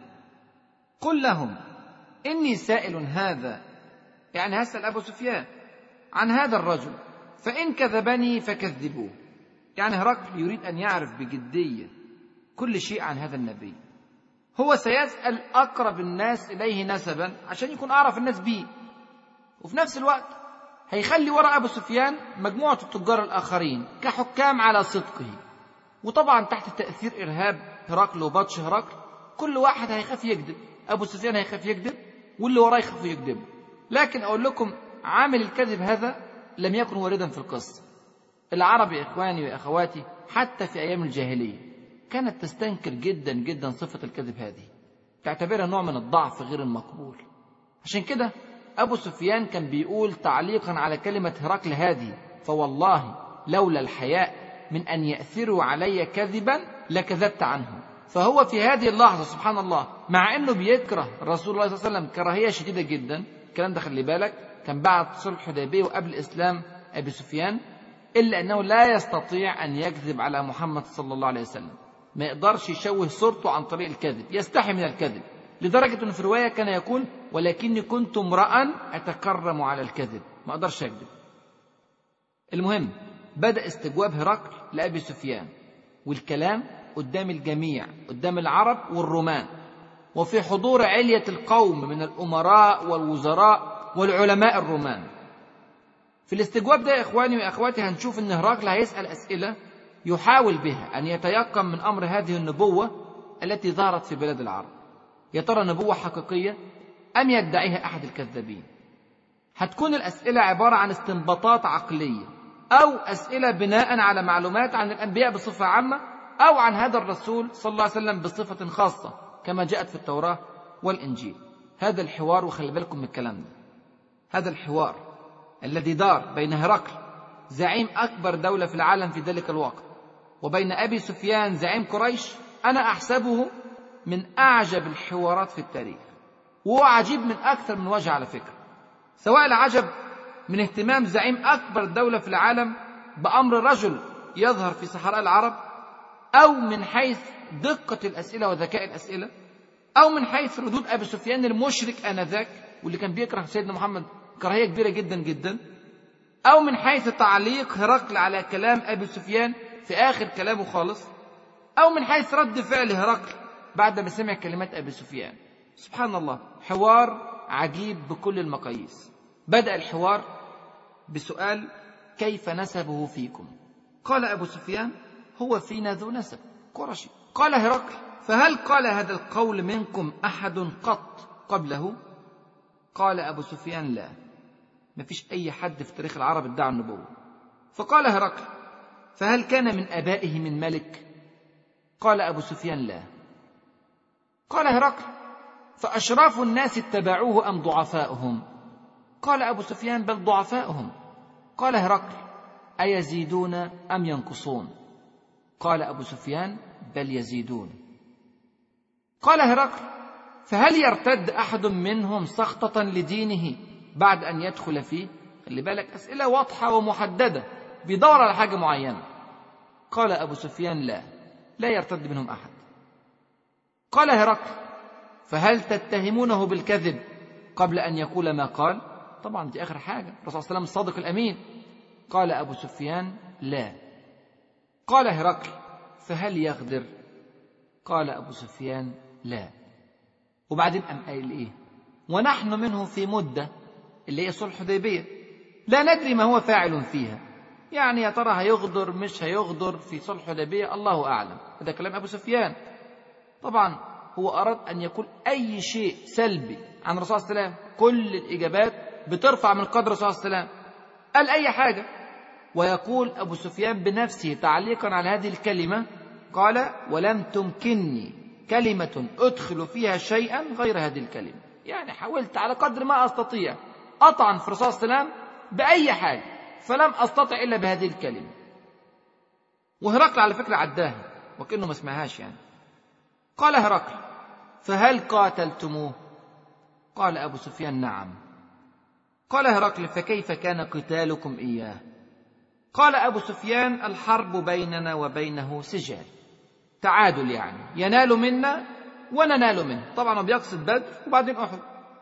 قل لهم إني سائل هذا، يعني هسأل أبو سفيان عن هذا الرجل، فإن كذبني فكذبوه. يعني هرقل يريد أن يعرف بجدية كل شيء عن هذا النبي. هو سيسأل أقرب الناس إليه نسبا عشان يكون أعرف الناس بيه، وفي نفس الوقت هيخلي وراء أبو سفيان مجموعة التجار الآخرين كحكام على صدقه. وطبعا تحت تأثير إرهاب هرقل وبطش هرقل كل واحد هيخاف يكذب. أبو سفيان هيخاف يكذب واللي وراه يخاف يكذب. لكن أقول لكم عامل الكذب هذا لم يكن واردا في القصة. العرب يا إخواني وأخواتي حتى في أيام الجاهلية كانت تستنكر جدا جدا صفة الكذب هذه، تعتبرها نوع من الضعف غير المقبول. عشان كده أبو سفيان كان بيقول تعليقا على كلمة هرقل هذه: فوالله لولا الحياء من أن يأثروا علي كذبا لكذبت عنه. فهو في هذه اللحظة سبحان الله مع أنه بيكره رسول الله صلى الله عليه وسلم كراهية شديدة جدا، الكلام ده خلي بالك كان بعد صلح الحديبية وقبل إسلام أبي سفيان، إلا أنه لا يستطيع أن يكذب على محمد صلى الله عليه وسلم، ما يقدرش يشوه صورته عن طريق الكذب، يستحي من الكذب، لدرجة أنه في رواية كان يقول: ولكني كنت امرأ أتكرم على الكذب، ما أقدرش أكذب. المهم بدأ استجواب هرقل لأبي سفيان، والكلام قدام الجميع، قدام العرب والرومان، وفي حضور علية القوم من الأمراء والوزراء والعلماء الرومان. في الاستجواب ده يا إخواني وأخواتي هنشوف أن هرقل هيسأل أسئلة يحاول بها أن يتيقن من أمر هذه النبوة التي ظهرت في بلاد العرب. يا ترى نبوة حقيقية أم يدعيها أحد الكذابين؟ هتكون الأسئلة عبارة عن استنباطات عقلية، أو أسئلة بناء على معلومات عن الأنبياء بصفة عامة، أو عن هذا الرسول صلى الله عليه وسلم بصفة خاصة كما جاءت في التوراة والإنجيل. هذا الحوار، وخلي بالكم من الكلام ده، هذا الحوار الذي دار بين هرقل زعيم أكبر دولة في العالم في ذلك الوقت وبين أبي سفيان زعيم قريش، أنا أحسبه من أعجب الحوارات في التاريخ، وهو عجيب من أكثر من وجه على فكرة. سواء العجب من اهتمام زعيم أكبر دولة في العالم بأمر رجل يظهر في صحراء العرب، أو من حيث دقة الأسئلة وذكاء الأسئلة، أو من حيث ردود أبي سفيان المشرك آنذاك واللي كان بيكره سيدنا محمد كراهية كبيرة جدا جدا، أو من حيث تعليق هرقل على كلام أبي سفيان في آخر كلامه خالص، أو من حيث رد فعل هرقل بعد ما سمع كلمات أبي سفيان. سبحان الله، حوار عجيب بكل المقاييس. بدأ الحوار بسؤال: كيف نسبه فيكم؟ قال أبو سفيان: هو فينا ذو نسب، قرشي. قال هرقل: فهل قال هذا القول منكم أحد قط قبله؟ قال أبو سفيان: لا، ما فيش أي حد في تاريخ العرب ادعى النبوة. فقال هرقل: فهل كان من أبائه من ملك؟ قال أبو سفيان: لا. قال هرقل: فأشراف الناس اتبعوه أم ضعفاؤهم؟ قال أبو سفيان: بل ضعفاؤهم. قال هرقل: أيزيدون أم ينقصون؟ قال أبو سفيان: بل يزيدون. قال هرقل: فهل يرتد أحد منهم سخطة لدينه بعد أن يدخل فيه؟ خلي بالك أسئلة واضحة ومحددة، بيدور على حاجة معينة. قال أبو سفيان: لا، لا يرتد منهم أحد. قال هرقل: فهل تتهمونه بالكذب قبل أن يقول ما قال؟ طبعا دي آخر حاجة، الرسول صلى الله عليه وسلم الصادق الأمين. قال أبو سفيان: لا. قال هرقل: فهل يغدر؟ قال أبو سفيان: لا. وبعدين قام قايل إيه؟ ونحن منه في مدة، اللي هي صلح حديبية، لا ندري ما هو فاعل فيها، يعني يا ترى هيغدر مش هيغدر في صلح حديبية، الله أعلم. هذا كلام أبو سفيان. طبعا هو أراد أن يقول أي شيء سلبي عن الرسول صلى الله عليه وسلم، كل الإجابات بترفع من قدر الرسول صلى الله عليه وسلم، قال أي حاجة. ويقول أبو سفيان بنفسه تعليقا على هذه الكلمة، قال: ولم تمكنني كلمة أدخل فيها شيئا غير هذه الكلمة، يعني حاولت على قدر ما أستطيع أطعن في الرسول صلى الله عليه وسلم بأي حاجة، فلم أستطع إلا بهذه الكلمة. وهرقل على فكرة عداها وكأنه ما سمعهاش يعني. قال هرقل: فهل قاتلتموه؟ قال أبو سفيان: نعم. قال هرقل: فكيف كان قتالكم إياه؟ قال أبو سفيان: الحرب بيننا وبينه سجال، تعادل، يعني ينال منا وننال منه. طبعا هو بيقصد بدر وبعدين أحد.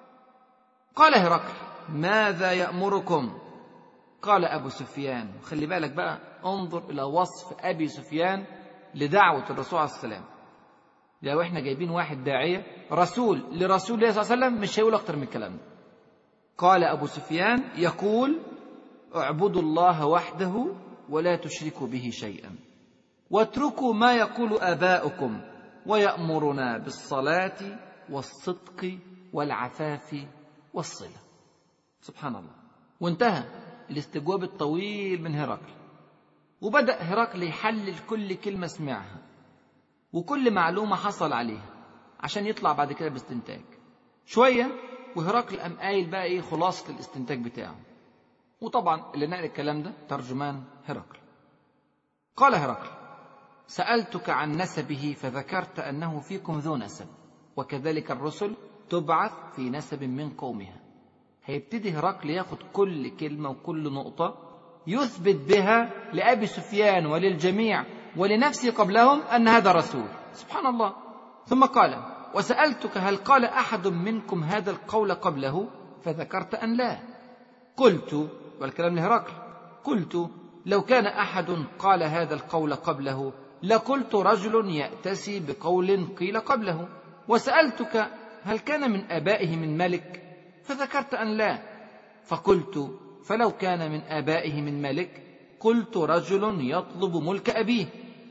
قال هرقل: ماذا يأمركم؟ قال أبو سفيان، خلي بالك بقى، انظر إلى وصف أبي سفيان لدعوة الرسول عليه السلام. لو احنا جايبين واحد داعية رسول لرسول الله صلى الله عليه وسلم مش هيقول أكتر من الكلام ده. قال أبو سفيان يقول: اعبدوا الله وحده ولا تشركوا به شيئا، واتركوا ما يقول آباؤكم، ويأمرنا بالصلاة والصدق والعفاف والصلة. سبحان الله. وانتهى الاستجواب الطويل من هرقل، وبدأ هرقل يحلل كل كلمة سمعها وكل معلومة حصل عليها عشان يطلع بعد كده باستنتاج. شوية وهرقل قام قايل بقى ايه خلاصة الاستنتاج بتاعه. وطبعا اللي نقل الكلام ده ترجمان هرقل. قال هرقل: سألتك عن نسبه فذكرت أنه فيكم ذو نسب، وكذلك الرسل تبعث في نسب من قومها. هيبتدي هرقل ياخد كل كلمة وكل نقطة يثبت بها لأبي سفيان وللجميع ولنفسه قبلهم أن هذا رسول. سبحان الله. ثم قال: وسألتك هل قال أحد منكم هذا القول قبله؟ فذكرت أن لا. قلت، والكلام لهرقل، قلت: لو كان أحد قال هذا القول قبله لقلت رجل يأتسي بقول قيل قبله. وسألتك هل كان من آبائه من ملك؟ فذكرت أن لا. فقلت: فلو كان من آبائه من ملك قلت رجل يطلب ملك أبيه.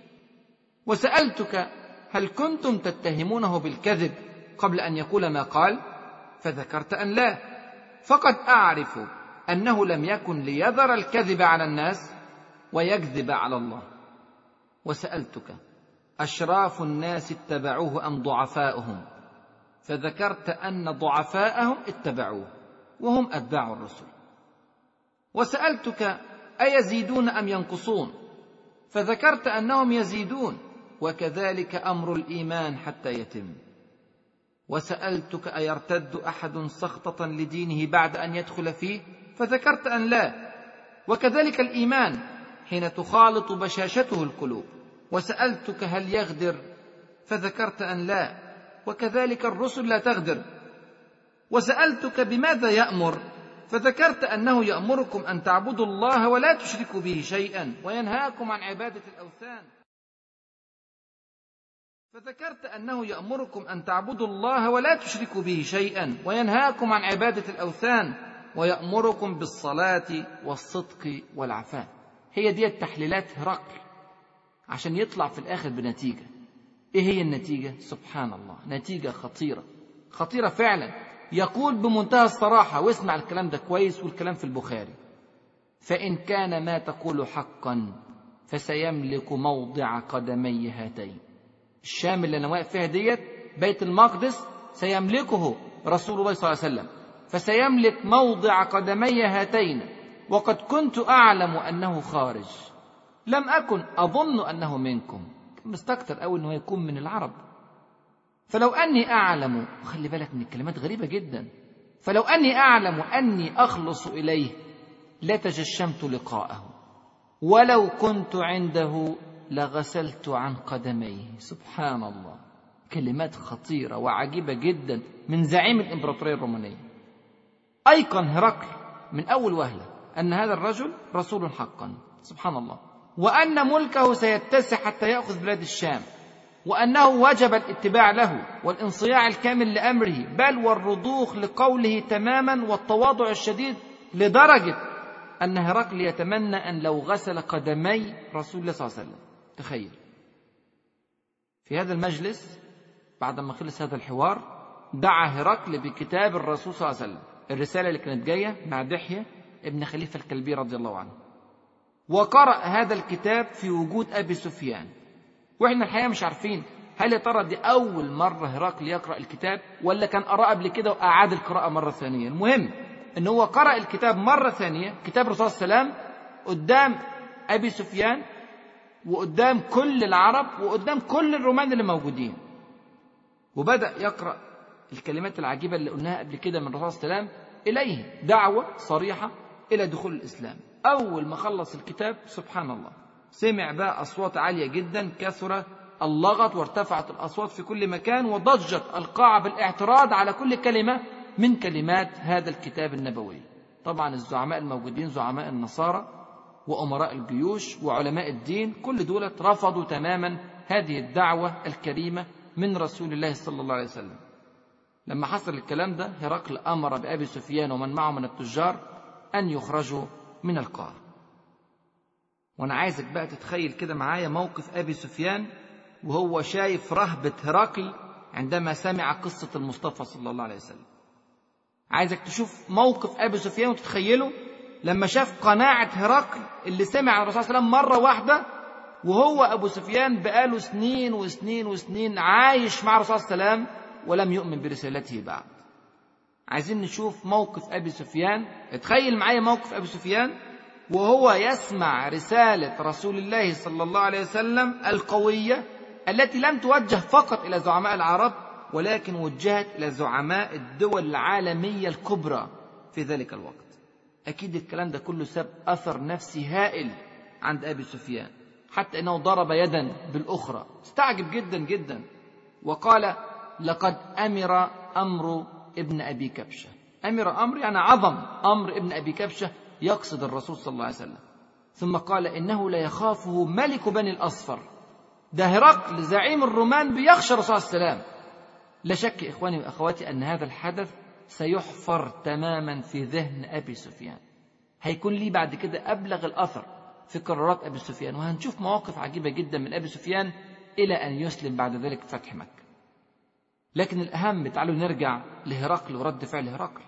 وسألتك هل كنتم تتهمونه بالكذب قبل أن يقول ما قال؟ فذكرت أن لا. فقد أعرف أنه لم يكن ليذر الكذب على الناس ويكذب على الله. وسألتك: أشراف الناس اتبعوه أم ضعفاؤهم؟ فذكرت أن ضعفاءهم اتبعوه وهم أتباع الرسل. وسألتك: أيزيدون أم ينقصون؟ فذكرت أنهم يزيدون، وكذلك أمر الإيمان حتى يتم. وسألتك: أيرتد أحد سخطة لدينه بعد أن يدخل فيه؟ فذكرت أن لا، وكذلك الإيمان حين تخالط بشاشته القلوب. وسألتك: هل يغدر؟ فذكرت أن لا، وكذلك الرسل لا تغدر. وسألتك: بماذا يأمر؟ فذكرت أنه يأمركم أن تعبدوا الله ولا تشركوا به شيئا وينهاكم عن عبادة الأوثان. فذكرت أنه يأمركم أن تعبدوا الله ولا تشركوا به شيئا وينهاكم عن عبادة الأوثان ويأمركم بالصلاة والصدق والعفاف. هي دي التحليلات هرقل عشان يطلع في الآخر بنتيجة. إيه هي النتيجة؟ سبحان الله، نتيجة خطيرة خطيرة فعلا. يقول بمنتهى الصراحة، واسمع الكلام ده كويس، والكلام في البخاري: فإن كان ما تقول حقا فسيملك موضع قدمي هاتين. الشام اللي أنا واقف فيها ديت بيت المقدس سيملكه رسول الله صلى الله عليه وسلم، فسيملك موضع قدمي هاتين، وقد كنت أعلم أنه خارج، لم أكن أظن أنه منكم. مستكتر أو أنه يكون من العرب. فلو أني أعلم، وخلي بالك من الكلمات غريبة جدا، فلو أني أعلم أني أخلص إليه لتجشمت لقاءه، ولو كنت عنده لغسلت عن قدميه. سبحان الله. كلمات خطيرة وعجيبة جدا من زعيم الإمبراطورية الرومانية. أيقن هرقل من أول وهلة أن هذا الرجل رسول حقا، سبحان الله، وأن ملكه سيتسع حتى يأخذ بلاد الشام، وأنه وجب الاتباع له والانصياع الكامل لأمره، بل والرضوخ لقوله تماما، والتواضع الشديد لدرجة أن هرقل يتمنى أن لو غسل قدمي رسول الله صلى الله عليه وسلم. تخيل. في هذا المجلس بعد ما خلص هذا الحوار دعا هرقل بكتاب الرسول صلى الله عليه وسلم، الرسالة اللي كانت جاية مع دحية ابن خليفة الكلبي رضي الله عنه، وقرأ هذا الكتاب في وجود أبي سفيان. وإحنا الحقيقة مش عارفين هل يا ترى دي أول مرة هرقل يقرأ الكتاب ولا كان قرأ قبل كده وأعاد القراءة مرة ثانية. المهم إن هو قرأ الكتاب مرة ثانية، كتاب الرسول صلى الله عليه وسلم، قدام أبي سفيان وقدام كل العرب وقدام كل الرومان اللي موجودين، وبدأ يقرأ الكلمات العجيبة اللي قلناها قبل كده من الرسول صلى الله عليه وسلم إليه، دعوة صريحة إلى دخول الإسلام. أول ما خلص الكتاب سبحان الله سمع بقى أصوات عالية جدا، كثر اللغط وارتفعت الأصوات في كل مكان، وضجت القاعة بالاعتراض على كل كلمة من كلمات هذا الكتاب النبوي. طبعا الزعماء الموجودين زعماء النصارى وأمراء الجيوش وعلماء الدين كل دولة رفضوا تماما هذه الدعوة الكريمة من رسول الله صلى الله عليه وسلم. لما حصل الكلام ده هرقل أمر بأبي سفيان ومن معه من التجار أن يخرجوا من القاعة. وأنا عايزك بقى تتخيل كده معايا موقف أبي سفيان وهو شايف رهبة هرقل عندما سمع قصة المصطفى صلى الله عليه وسلم. عايزك تشوف موقف أبي سفيان وتتخيله لما شاف قناعة هرقل اللي سمع عن الرسول صلى الله عليه وسلم مرة واحدة، وهو أبو سفيان بقاله سنين وسنين وسنين عايش مع الرسول صلى الله عليه وسلم ولم يؤمن برسالته بعد. عايزين نشوف موقف أبي سفيان. اتخيل معايا موقف أبي سفيان وهو يسمع رسالة رسول الله صلى الله عليه وسلم القوية التي لم توجه فقط إلى زعماء العرب ولكن وجهت إلى زعماء الدول العالمية الكبرى في ذلك الوقت. أكيد الكلام ده كله ساب أثر نفسي هائل عند أبي سفيان، حتى أنه ضرب يدا بالأخرى، استعجب جدا جدا وقال لقد أمر أمر ابن أبي كبشة. أمر أمر يعني عظم أمر ابن أبي كبشة، يقصد الرسول صلى الله عليه وسلم. ثم قال إنه لا يخافه ملك بني الأصفر. ده هرقل زعيم الرومان بيخشى الرسول صلى الله عليه وسلم. لا شك إخواني وأخواتي أن هذا الحدث سيحفر تماما في ذهن أبي سفيان، هيكون لي بعد كده أبلغ الأثر في قرارات أبي سفيان، وهنشوف مواقف عجيبة جدا من أبي سفيان إلى أن يسلم بعد ذلك فتح مكة. لكن الأهم تعالوا نرجع لهرقل ورد فعل هرقل.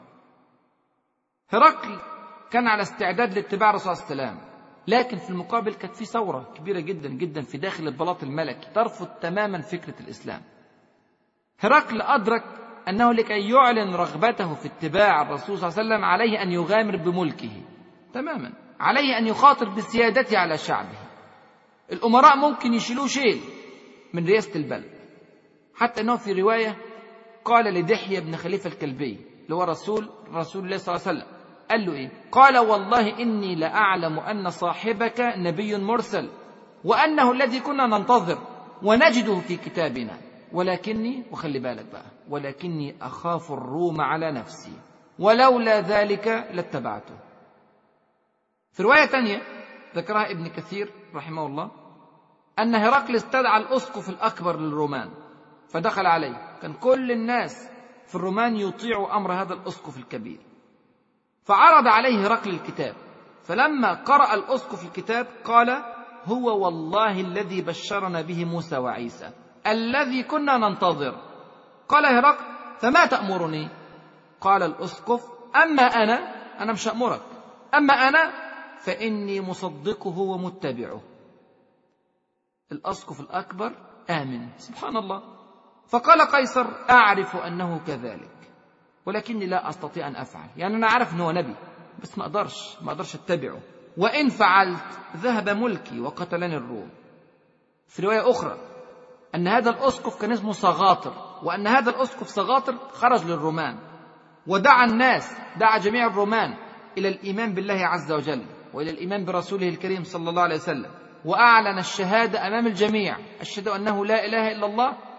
هرقل كان على استعداد لاتباع الرسول صلى الله عليه وسلم، لكن في المقابل كانت في ثورة كبيرة جدا جدا في داخل البلاط الملكي ترفض تماما فكرة الإسلام. هرقل أدرك أنه لكي يعلن رغبته في اتباع الرسول صلى الله عليه وسلم عليه أن يغامر بملكه تماما، عليه أن يخاطر بسيادته على شعبه. الأمراء ممكن يشيلوه شيل من رئاسة البلد، حتى أنه في رواية قال لدحية بن خليفة الكلبي اللي هو رسول رسول الله صلى الله عليه وسلم، قال له إيه؟ قال والله إني لأعلم أن صاحبك نبي مرسل وأنه الذي كنا ننتظر ونجده في كتابنا، ولكني وخلي بالك بقى ولكني أخاف الروم على نفسي ولولا ذلك لاتبعته. في رواية تانية ذكرها ابن كثير رحمه الله أن هرقل استدعى الأسقف الأكبر للرومان فدخل عليه. كان كل الناس في الرومان يطيعوا أمر هذا الأسقف الكبير، فعرض عليه هرقل الكتاب. فلما قرأ الأسقف الكتاب قال هو والله الذي بشرنا به موسى وعيسى الذي كنا ننتظر. قال هرقل فما تأمرني؟ قال الأسقف أما أنا أنا مش أمرك، أما أنا فإني مصدقه ومتبعه. الأسقف الأكبر آمن، سبحان الله. فقال قيصر أعرف أنه كذلك ولكني لا أستطيع أن أفعل، يعني أنا أعرف أنه نبي بس ما أقدرش ما أقدرش أتبعه، وإن فعلت ذهب ملكي وقتلني الروم. في رواية أخرى أن هذا الأسقف كان اسمه صغاطر، وأن هذا الأسقف صغاطر خرج للرومان ودعا الناس، دعا جميع الرومان إلى الإيمان بالله عز وجل وإلى الإيمان برسوله الكريم صلى الله عليه وسلم، وأعلن الشهادة أمام الجميع، أشهد أنه لا إله إلا الله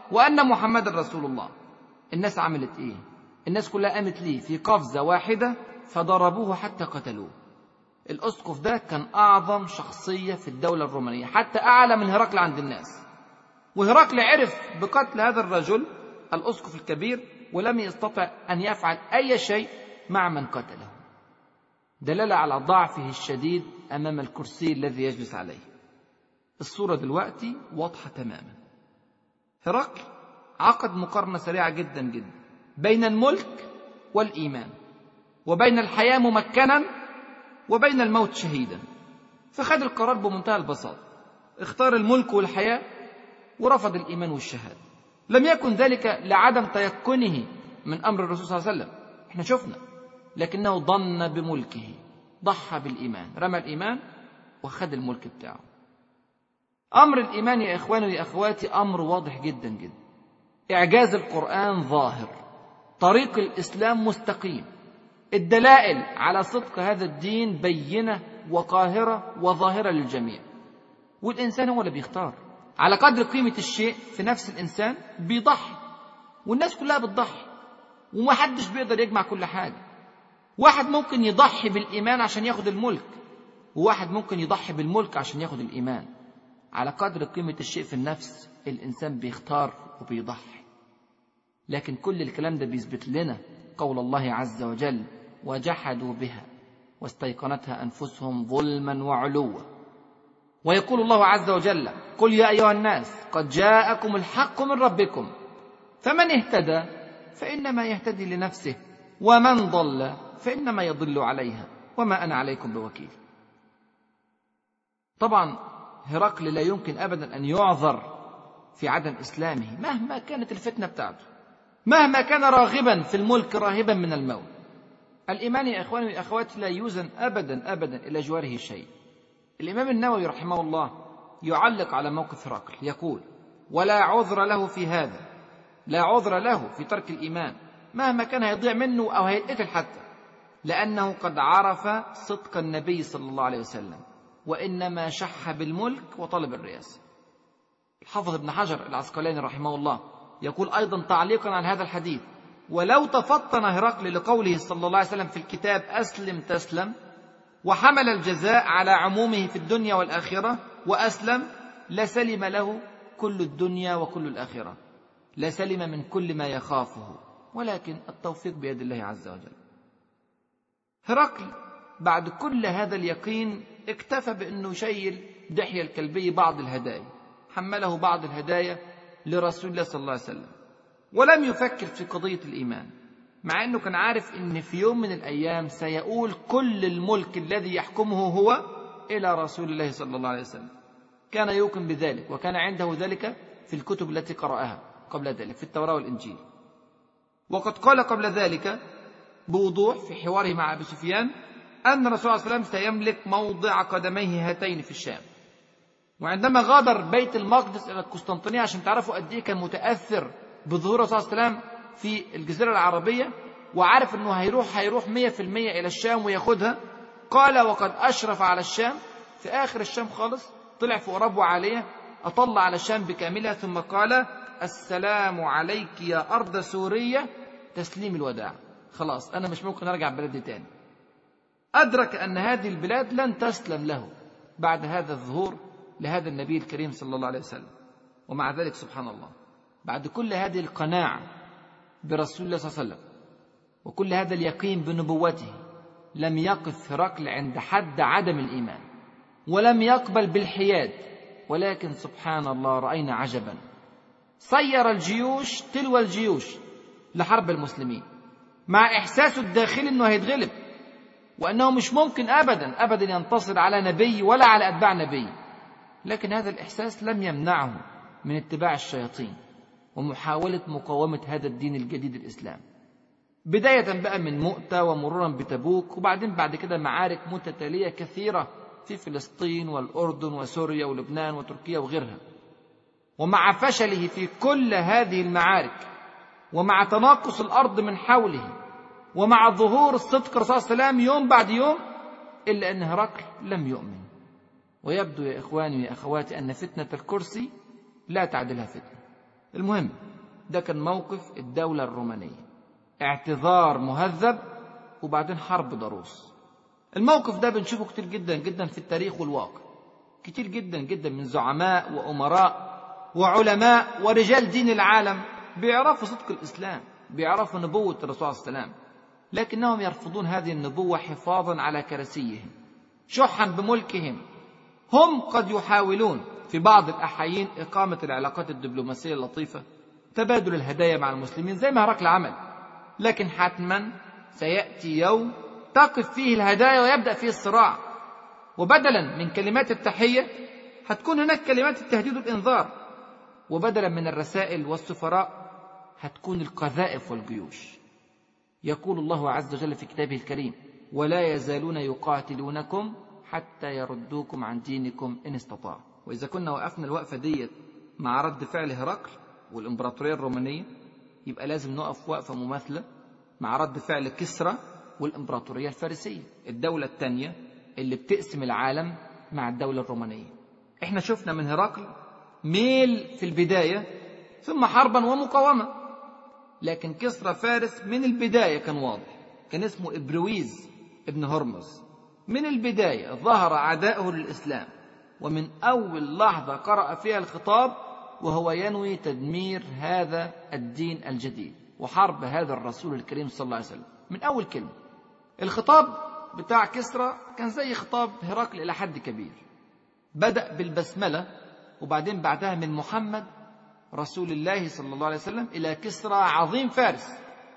وأن محمد رسول الله. الناس عملت إيه؟ الناس كلها قامت ليه في قفزة واحدة فضربوه حتى قتلوه. الأسقف ده كان أعظم شخصية في الدولة الرومانية، حتى أعلى من هرقل عند الناس. وهرقل عرف بقتل هذا الرجل الأسقف الكبير، ولم يستطع أن يفعل أي شيء مع من قتله، دلالة على ضعفه الشديد أمام الكرسي الذي يجلس عليه. الصورة دلوقتي واضحة تماما. هرقل عقد مقارنة سريعة جدا جدا بين الملك والإيمان، وبين الحياة ممكنا وبين الموت شهيدا، فخد القرار بمنتهى البساطة، اختار الملك والحياة ورفض الإيمان والشهادة. لم يكن ذلك لعدم تيقنه من أمر الرسول صلى الله عليه وسلم، احنا شفنا، لكنه ظن بملكه، ضحى بالإيمان، رمى الإيمان وخد الملك بتاعه. أمر الإيمان يا إخواني ويا أخواتي أمر واضح جدا جدا. إعجاز القرآن ظاهر، طريق الإسلام مستقيم، الدلائل على صدق هذا الدين بينة وقاهرة وظاهرة للجميع. والإنسان هو اللي بيختار على قدر قيمة الشيء في نفس الإنسان بيضحي، والناس كلها بتضحي، ومحدش بيقدر يجمع كل حاجة. واحد ممكن يضحي بالإيمان عشان ياخد الملك، وواحد ممكن يضحي بالملك عشان ياخد الإيمان. على قدر قيمة الشيء في النفس الإنسان بيختار وبيضحي. لكن كل الكلام ده بيثبت لنا قول الله عز وجل: وجحدوا بها واستيقنتها أنفسهم ظلما وعلوا. ويقول الله عز وجل: قل يا أيها الناس قد جاءكم الحق من ربكم فمن اهتدى فإنما يهتدي لنفسه ومن ضل فإنما يضل عليها وما أنا عليكم بوكيل. طبعا هرقل لا يمكن أبدا أن يعذر في عدم إسلامه مهما كانت الفتنة بتاعته، مهما كان راغبا في الملك راهبا من الموت. الإيمان يا إخواني وأخواتي لا يوزن أبدا أبدا إلى جواره شيء. الإمام النووي رحمه الله يعلق على موقف هرقل يقول: ولا عذر له في هذا، لا عذر له في ترك الإيمان مهما كان هيضيع منه أو هيتقتل حتى، لأنه قد عرف صدق النبي صلى الله عليه وسلم، وإنما شح بالملك وطلب الرئاسة. الحافظ ابن حجر العسقلاني رحمه الله يقول أيضا تعليقا على هذا الحديث: ولو تفطن هرقل لقوله صلى الله عليه وسلم في الكتاب أسلم تسلم، وحمل الجزاء على عمومه في الدنيا والآخرة وأسلم، لسلم له كل الدنيا وكل الآخرة، لسلم من كل ما يخافه، ولكن التوفيق بيد الله عز وجل. هرقل بعد كل هذا اليقين اكتفى بأنه شيل دحية الكلبي بعض الهدايا، حمله بعض الهدايا لرسول الله صلى الله عليه وسلم، ولم يفكر في قضية الإيمان، مع أنه كان عارف أن في يوم من الأيام سيؤول كل الملك الذي يحكمه هو إلى رسول الله صلى الله عليه وسلم. كان يوقن بذلك، وكان عنده ذلك في الكتب التي قرأها قبل ذلك في التوراة والإنجيل. وقد قال قبل ذلك بوضوح في حواره مع أبي سفيان أن الرسول صلى الله عليه وسلم سيملك موضع قدميه هاتين في الشام. وعندما غادر بيت المقدس إلى القسطنطينية، عشان تعرفوا قد إيه كان متأثر بظهور الرسول صلى الله عليه وسلم في الجزيرة العربية، وعارف أنه هيروح هيروح مية في المية إلى الشام وياخدها، قال: وقد أشرف على الشام، في آخر الشام خالص طلع فوق ربوة عالية، أطلع على الشام بكاملها، ثم قال: السلام عليك يا أرض سوريا تسليم الوداع، خلاص أنا مش ممكن أرجع بلدي تاني. أدرك أن هذه البلاد لن تسلم له بعد هذا الظهور لهذا النبي الكريم صلى الله عليه وسلم. ومع ذلك سبحان الله، بعد كل هذه القناعة برسول الله صلى الله عليه وسلم وكل هذا اليقين بنبوته، لم يقف هرقل عند حد عدم الإيمان، ولم يقبل بالحياد، ولكن سبحان الله رأينا عجبا، صير الجيوش تلو الجيوش لحرب المسلمين، مع إحساسه الداخلي أنه هيتغلب، وأنه مش ممكن أبدا أبدا ينتصر على نبي ولا على أتباع نبي. لكن هذا الإحساس لم يمنعه من اتباع الشياطين ومحاولة مقاومة هذا الدين الجديد الإسلام، بداية بقى من مؤتة ومرورا بتبوك، وبعدين بعد كده معارك متتالية كثيرة في فلسطين والأردن وسوريا ولبنان وتركيا وغيرها. ومع فشله في كل هذه المعارك، ومع تناقص الأرض من حوله، ومع ظهور الصدق الرسول صلى الله عليه وسلم يوم بعد يوم، إلا أن هرقل لم يؤمن. ويبدو يا إخواني ويا أخواتي أن فتنة الكرسي لا تعدلها فتنة، المهم ده كان موقف الدولة الرومانية، اعتذار مهذب وبعدين حرب ضروس. الموقف ده بنشوفه كتير جدا جدا في التاريخ والواقع، كتير جدا جدا من زعماء وأمراء وعلماء ورجال دين العالم بيعرفوا صدق الإسلام، بيعرفوا نبوة الرسول صلى الله عليه وسلم، لكنهم يرفضون هذه النبوة حفاظا على كراسيهم، شحا بملكهم. هم قد يحاولون في بعض الأحايين إقامة العلاقات الدبلوماسية اللطيفة، تبادل الهدايا مع المسلمين زي ما هرقل عمل، لكن حتما سيأتي يوم تقف فيه الهدايا ويبدأ فيه الصراع، وبدلا من كلمات التحية هتكون هناك كلمات التهديد والإنذار، وبدلا من الرسائل والسفراء هتكون القذائف والجيوش. يقول الله عز وجل في كتابه الكريم: ولا يزالون يقاتلونكم حتى يردوكم عن دينكم إن استطاعوا. وإذا كنا وقفنا الوقفة ديت مع رد فعل هرقل والإمبراطورية الرومانية، يبقى لازم نقف وقفة مماثلة مع رد فعل كسرى والإمبراطورية الفارسية، الدولة الثانية اللي بتقسم العالم مع الدولة الرومانية. احنا شفنا من هرقل ميل في البداية ثم حربا ومقاومة، لكن كسرى فارس من البداية كان واضح، كان اسمه إبرويز ابن هرمز. من البداية ظهر عداؤه للإسلام، ومن أول لحظة قرأ فيها الخطاب وهو ينوي تدمير هذا الدين الجديد وحرب هذا الرسول الكريم صلى الله عليه وسلم من أول كلمة. الخطاب بتاع كسرى كان زي خطاب هرقل إلى حد كبير، بدأ بالبسملة، وبعدين بعدها من محمد رسول الله صلى الله عليه وسلم إلى كسرى عظيم فارس،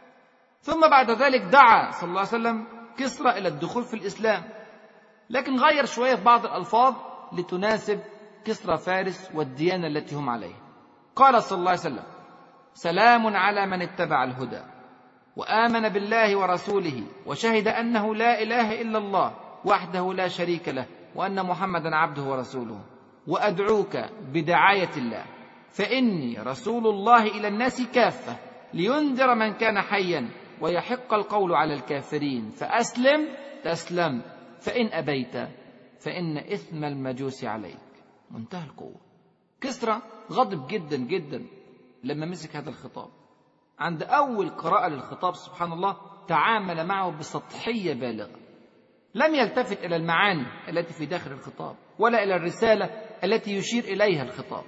ثم بعد ذلك دعا صلى الله عليه وسلم كسرى إلى الدخول في الإسلام، لكن غير شوية في بعض الألفاظ لتناسب كسرى فارس والديانة التي هم عليها. قال صلى الله عليه وسلم: سلام على من اتبع الهدى وآمن بالله ورسوله وشهد أنه لا إله إلا الله وحده لا شريك له وأن محمدا عبده ورسوله، وأدعوك بدعاية الله فإني رسول الله إلى الناس كافة لينذر من كان حيا ويحق القول على الكافرين، فأسلم تسلم، فإن أبيت فإن إثم المجوس عليك. منتهى القوة. كسرى غضب جدا جدا لما مسك هذا الخطاب. عند أول قراءة للخطاب سبحان الله تعامل معه بسطحية بالغة، لم يلتفت إلى المعاني التي في داخل الخطاب ولا إلى الرسالة التي يشير إليها الخطاب،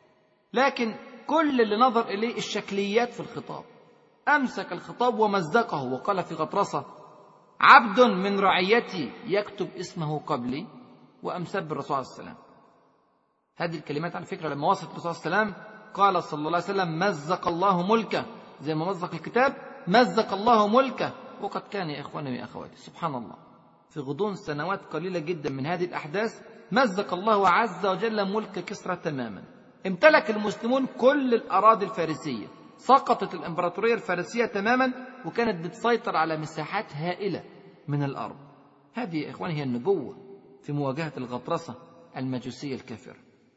لكن كل اللي نظر إليه الشكليات في الخطاب. أمسك الخطاب ومزقه وقال في غطرسة: عبد من رعيتي يكتب اسمه قبلي، وأمسب الرسول صلى الله عليه وسلم. هذه الكلمات على فكرة لما وصلت الرسول صلى الله عليه وسلم قال صلى الله عليه وسلم: مزق الله ملكه، زي ما مزق الكتاب مزق الله ملكه. وقد كان يا إخواني وأخواتي سبحان الله في غضون سنوات قليلة جدا من هذه الأحداث مزق الله عز وجل ملك كسرى تماما. امتلك المسلمون كل الأراضي الفارسية، سقطت الإمبراطورية الفارسية تماما وكانت بتسيطر على مساحات هائلة من الأرض. هذه يا إخواني هي النبوة في مواجهة الغطرسة المجوسية الكافرة.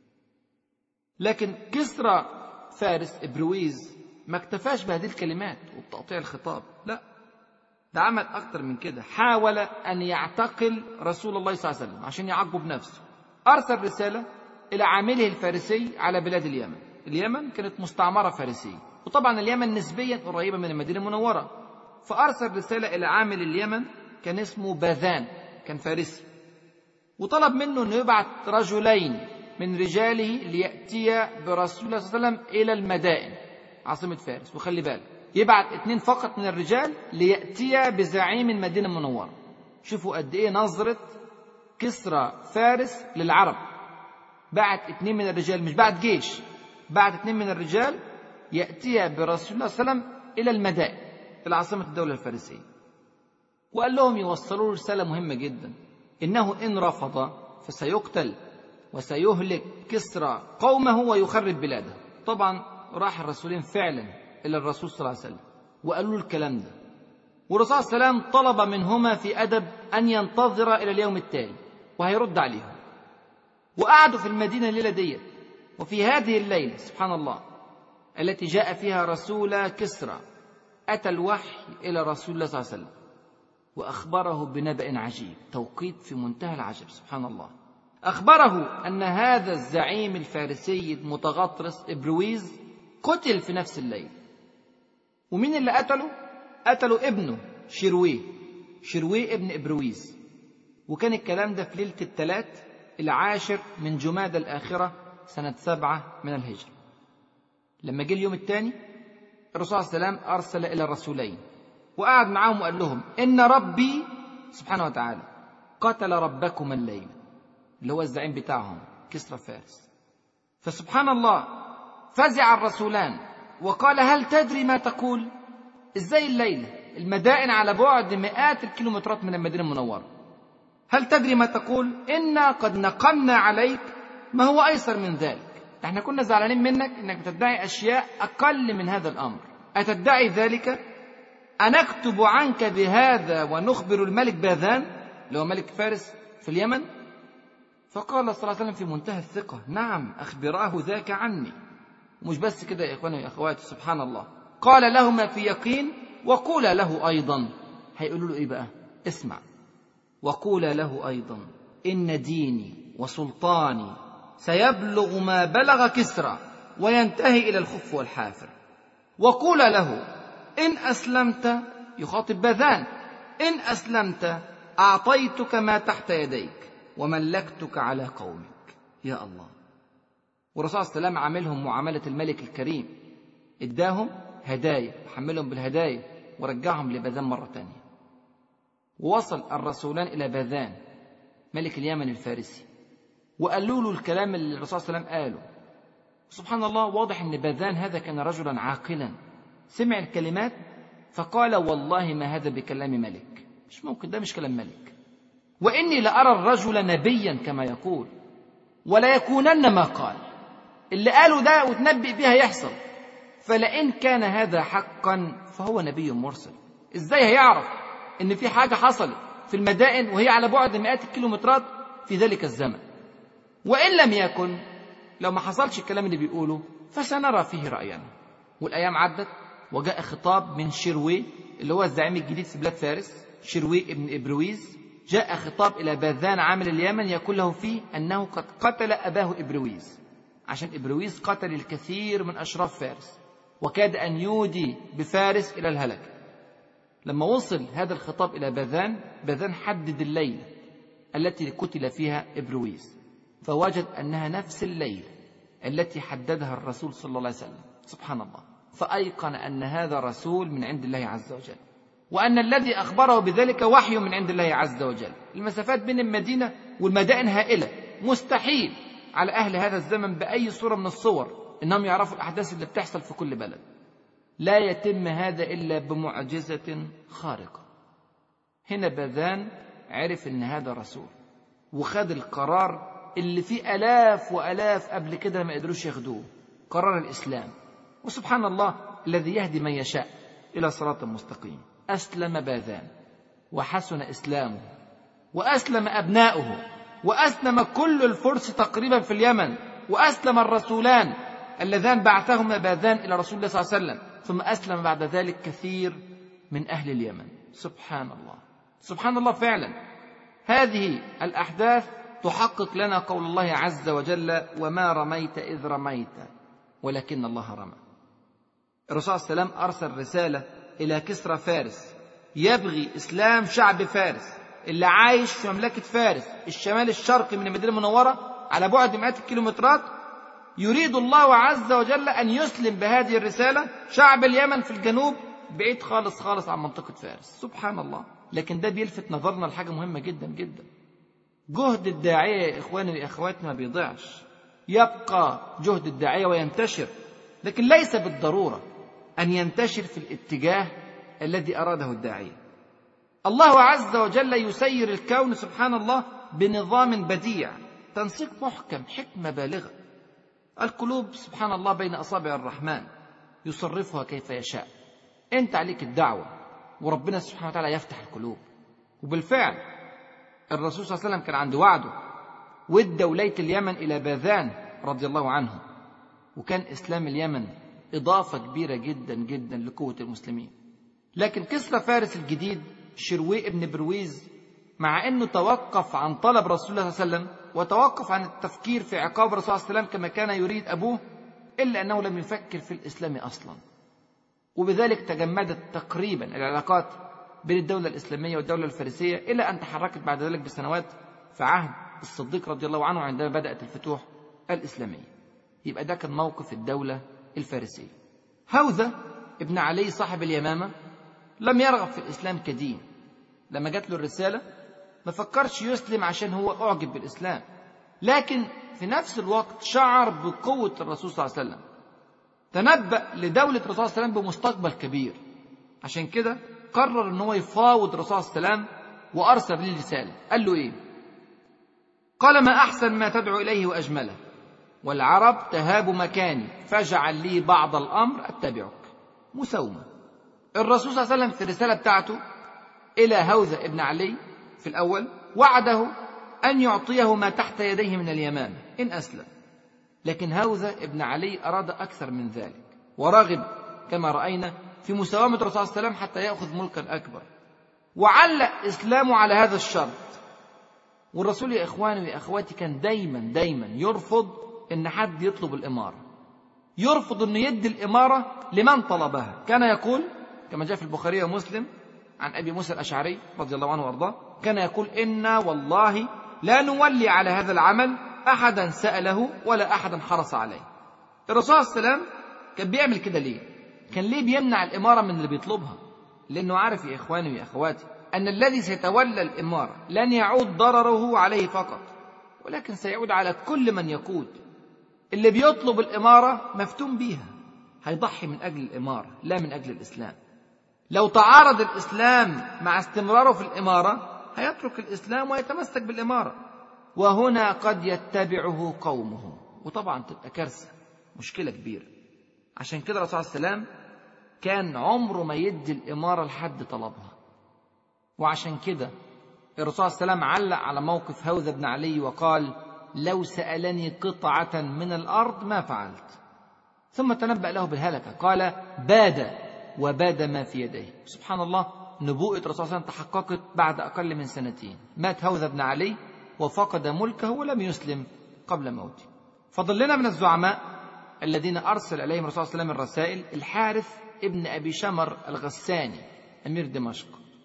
لكن كسرى فارس إبرويز ما اكتفاش بهذه الكلمات وبتقطيع الخطاب، لا، ده عمل أكتر من كده. حاول أن يعتقل رسول الله صلى الله عليه وسلم عشان يعاقبه بنفسه. أرسل رسالة إلى عامله الفارسي على بلاد اليمن. اليمن كانت مستعمرة فارسية، وطبعا اليمن نسبيا قريبة من المدينة المنورة، فأرسل رسالة إلى عامل اليمن كان اسمه باذان، كان فارسي، وطلب منه أنه يبعث رجلين من رجاله ليأتي برسول الله صلى الله عليه وسلم إلى المدائن عاصمة فارس. وخلي بالك يبعث اثنين فقط من الرجال ليأتي بزعيم المدينة المنورة. شوفوا قد إيه نظرة كسرى فارس للعرب. بعت اثنين من الرجال، مش بعت جيش، بعت اثنين من الرجال يأتي برسول الله صلى الله عليه وسلم إلى المدائن إلى عاصمة الدولة الفارسية، وقال لهم يوصلوا رسالة مهمة جدا: إنه إن رفض فسيقتل وسيهلك كسرى قومه ويخرب بلاده. طبعا راح الرسولين فعلا إلى الرسول صلى الله عليه وسلم وقالوا له الكلام ده، والرسول صلى الله عليه وسلم طلب منهما في أدب أن ينتظر إلى اليوم التالي وهيرد عليهم. وقعدوا في المدينة الليلة ديت. وفي هذه الليلة سبحان الله التي جاء فيها رسول كسرى أتى الوحي إلى رسول الله صلى الله عليه وسلم وأخبره بنبأ عجيب، توقيت في منتهى العجب سبحان الله. أخبره أن هذا الزعيم الفارسي المتغطرس إبرويز قتل في نفس الليل. ومين اللي قتله؟ قتلوا ابنه شرويه، شرويه ابن إبرويز. وكان الكلام ده في ليلة الثلاث العاشر من جمادى الآخرة سنة سبعة من الهجرة. لما جه اليوم الثاني الرسول صلى الله عليه وسلم أرسل إلى الرسولين وقعد معهم وقال لهم إن ربي سبحانه وتعالى قتل ربكم الليل، اللي هو الزعيم بتاعهم كسرى فارس. فسبحان الله فزع الرسولان وقال هل تدري ما تقول؟ إزاي الليلة؟ المدائن على بعد مئات الكيلومترات من المدينة المنورة. هل تدري ما تقول؟ إنا قد نقمنا عليك ما هو أيسر من ذلك. احنا كنا زعلانين منك إنك بتدعي أشياء أقل من هذا الأمر. أتدعي ذلك؟ أنكتب عنك بهذا ونخبر الملك باذان اللي هو ملك فارس في اليمن؟ فقال صلى الله عليه وسلم في منتهى الثقة نعم أخبراه ذاك عني. ومش بس كده يا إخواني وأخواتي، سبحان الله، قال لهما في يقين وقولا له أيضا. هيقولوا له إيه بقى؟ اسمع، وقولا له أيضا إن ديني وسلطاني سيبلغ ما بلغ كسرى وينتهي إلى الخف والحافر. وقولا له إن أسلمت، يخاطب باذان، إن أسلمت أعطيتك ما تحت يديك وملكتك على قومك. يا الله. والرسول صلى الله عليه وسلم عاملهم معاملة الملك الكريم، اداهم هدايا، حملهم بالهدايا ورجعهم لباذان مرة تانية. ووصل الرسولان إلى باذان ملك اليمن الفارسي وقالوا له الكلام اللي الرسول صلى الله عليه وسلم قاله. سبحان الله، واضح أن باذان هذا كان رجلا عاقلا، سمع الكلمات فقال والله ما هذا بكلام ملك، مش ممكن، ده مش كلام ملك، وإني لأرى الرجل نبيا كما يقول ولا يكونن ما قال. اللي قاله ده وتنبئ بها يحصل، فلئن كان هذا حقا فهو نبي مرسل. ازاي هيعرف ان في حاجة حصلت في المدائن وهي على بعد مئات الكيلومترات في ذلك الزمن؟ وإن لم يكن، لو ما حصلش الكلام اللي بيقوله فسنرى فيه رأينا. والأيام عدت وجاء خطاب من شرويه اللي هو الزعيم الجديد في بلاد فارس، شرويه ابن إبرويز. جاء خطاب إلى باذان عامل اليمن يقول له فيه أنه قد قتل أباه إبرويز، عشان إبرويز قتل الكثير من أشراف فارس وكاد أن يودي بفارس إلى الهلك. لما وصل هذا الخطاب إلى باذان، باذان حدد الليلة التي قتل فيها إبرويز، فوجد أنها نفس الليلة التي حددها الرسول صلى الله عليه وسلم. سبحان الله. فأيقن أن هذا رسول من عند الله عز وجل، وأن الذي أخبره بذلك وحي من عند الله عز وجل. المسافات بين المدينة والمدائن هائلة، مستحيل على أهل هذا الزمن بأي صورة من الصور إنهم يعرفوا الأحداث اللي بتحصل في كل بلد. لا يتم هذا إلا بمعجزة خارقة. هنا باذان عرف إن هذا رسول وخد القرار اللي فيه ألاف وألاف قبل كده ما قدروش ياخدوه، قرار الإسلام. وسبحان الله الذي يهدي من يشاء إلى صراط مستقيم. أسلم باذان وحسن إسلامه، وأسلم أبناؤه، وأسلم كل الفرس تقريبا في اليمن، وأسلم الرسولان اللذان بعثهما باذان إلى رسول الله صلى الله عليه وسلم، ثم أسلم بعد ذلك كثير من أهل اليمن. سبحان الله، سبحان الله فعلا. هذه الأحداث تحقق لنا قول الله عز وجل وما رميت إذ رميت ولكن الله رمى. الرسول صلى الله عليه وسلم أرسل رسالة إلى كسرى فارس يبغي إسلام شعب فارس اللي عايش في مملكة فارس الشمال الشرقي من المدينة المنورة على بعد مئات الكيلومترات. يريد الله عز وجل أن يسلم بهذه الرسالة شعب اليمن في الجنوب بعيد خالص خالص عن منطقة فارس. سبحان الله. لكن ده بيلفت نظرنا لحاجة مهمة جدا جدا. جهد الداعية يا إخواني وأخواتنا ما بيضيعش، يبقى جهد الداعية وينتشر، لكن ليس بالضرورة أن ينتشر في الاتجاه الذي أراده الداعية. الله عز وجل يسير الكون سبحان الله بنظام بديع، تنسيق محكم، حكمة بالغة. القلوب سبحان الله بين أصابع الرحمن يصرفها كيف يشاء. أنت عليك الدعوة وربنا سبحانه وتعالى يفتح القلوب. وبالفعل الرسول صلى الله عليه وسلم كان عنده وعده، ودى ولاية اليمن إلى باذان رضي الله عنه، وكان إسلام اليمن إضافة كبيرة جدا جدا لقوة المسلمين. لكن كسرى فارس الجديد شرويه ابن إبرويز مع أنه توقف عن طلب رسول الله صلى الله عليه وسلم وتوقف عن التفكير في عقاب رسول الله صلى الله عليه وسلم كما كان يريد أبوه، إلا أنه لم يفكر في الإسلام أصلا. وبذلك تجمدت تقريبا العلاقات بين الدولة الإسلامية والدولة الفارسية، إلى أن تحركت بعد ذلك بسنوات في عهد الصديق رضي الله عنه عندما بدأت الفتوح الإسلامية. يبقى ده كان موقف الدولة الفارسية. هوذا ابن علي صاحب اليمامة لم يرغب في الإسلام كدين. لما جات له الرسالة ما فكرش يسلم عشان هو أعجب بالإسلام، لكن في نفس الوقت شعر بقوة الرسول صلى الله عليه وسلم، تنبأ لدولة الرسول صلى الله عليه وسلم بمستقبل كبير. عشان كده قرر ان هو يفاوض الرسول صلى الله عليه وسلم وأرسل له رسالة. قال له إيه؟ قال: ما أحسن ما تدعو إليه وأجمله، والعرب تهاب مكاني، فاجعل لي بعض الأمر أتبعك. مساومة. الرسول صلى الله عليه وسلم في الرسالة بتاعته إلى هوذا ابن علي في الأول وعده أن يعطيه ما تحت يديه من اليمامة إن أسلم، لكن هوذا ابن علي أراد أكثر من ذلك، ورغب كما رأينا في مساومة الرسول صلى الله عليه وسلم حتى يأخذ ملكا أكبر، وعلق إسلامه على هذا الشرط. والرسول يا إخواني وأخواتي كان دايما دايما يرفض إن حد يطلب الإمارة، يرفض أن يدي الإمارة لمن طلبها. كان يقول كما جاء في البخاري ومسلم عن أبي موسى الأشعري رضي الله عنه وأرضاه، كان يقول: إنا والله لا نولي على هذا العمل أحدا سأله ولا أحدا حرص عليه. الرسول صلى الله عليه وسلم كان بيعمل كده ليه؟ كان ليه بيمنع الإمارة من اللي بيطلبها؟ لأنه عارف يا إخواني ويا أخواتي أن الذي سيتولى الإمارة لن يعود ضرره عليه فقط، ولكن سيعود على كل من يقود. اللي بيطلب الإمارة مفتون بيها، هيضحي من أجل الإمارة لا من أجل الإسلام. لو تعارض الإسلام مع استمراره في الإمارة هيترك الإسلام ويتمسك بالإمارة، وهنا قد يتبعه قومه، وطبعا تبقى كارثة، مشكلة كبيرة. عشان كده الرسول صلى الله عليه وسلم كان عمره ما يدي الإمارة لحد طلبها. وعشان كده الرسول صلى الله عليه وسلم علق على موقف هوذا بن علي وقال: لو سألني قطعة من الأرض ما فعلت. ثم تنبأ له بالهلكة، قال: باد وباد ما في يديه. سبحان الله، نبوءة الرسول صلى الله عليه وسلم تحققت بعد أقل من سنتين. مات هوذا بن علي وفقد ملكه ولم يسلم قبل موته. فضل لنا من الزعماء الذين أرسل إليهم الرسول صلى الله عليه وسلم الرسائل الحارث ابن أبي شمر الغساني أمير دمشق،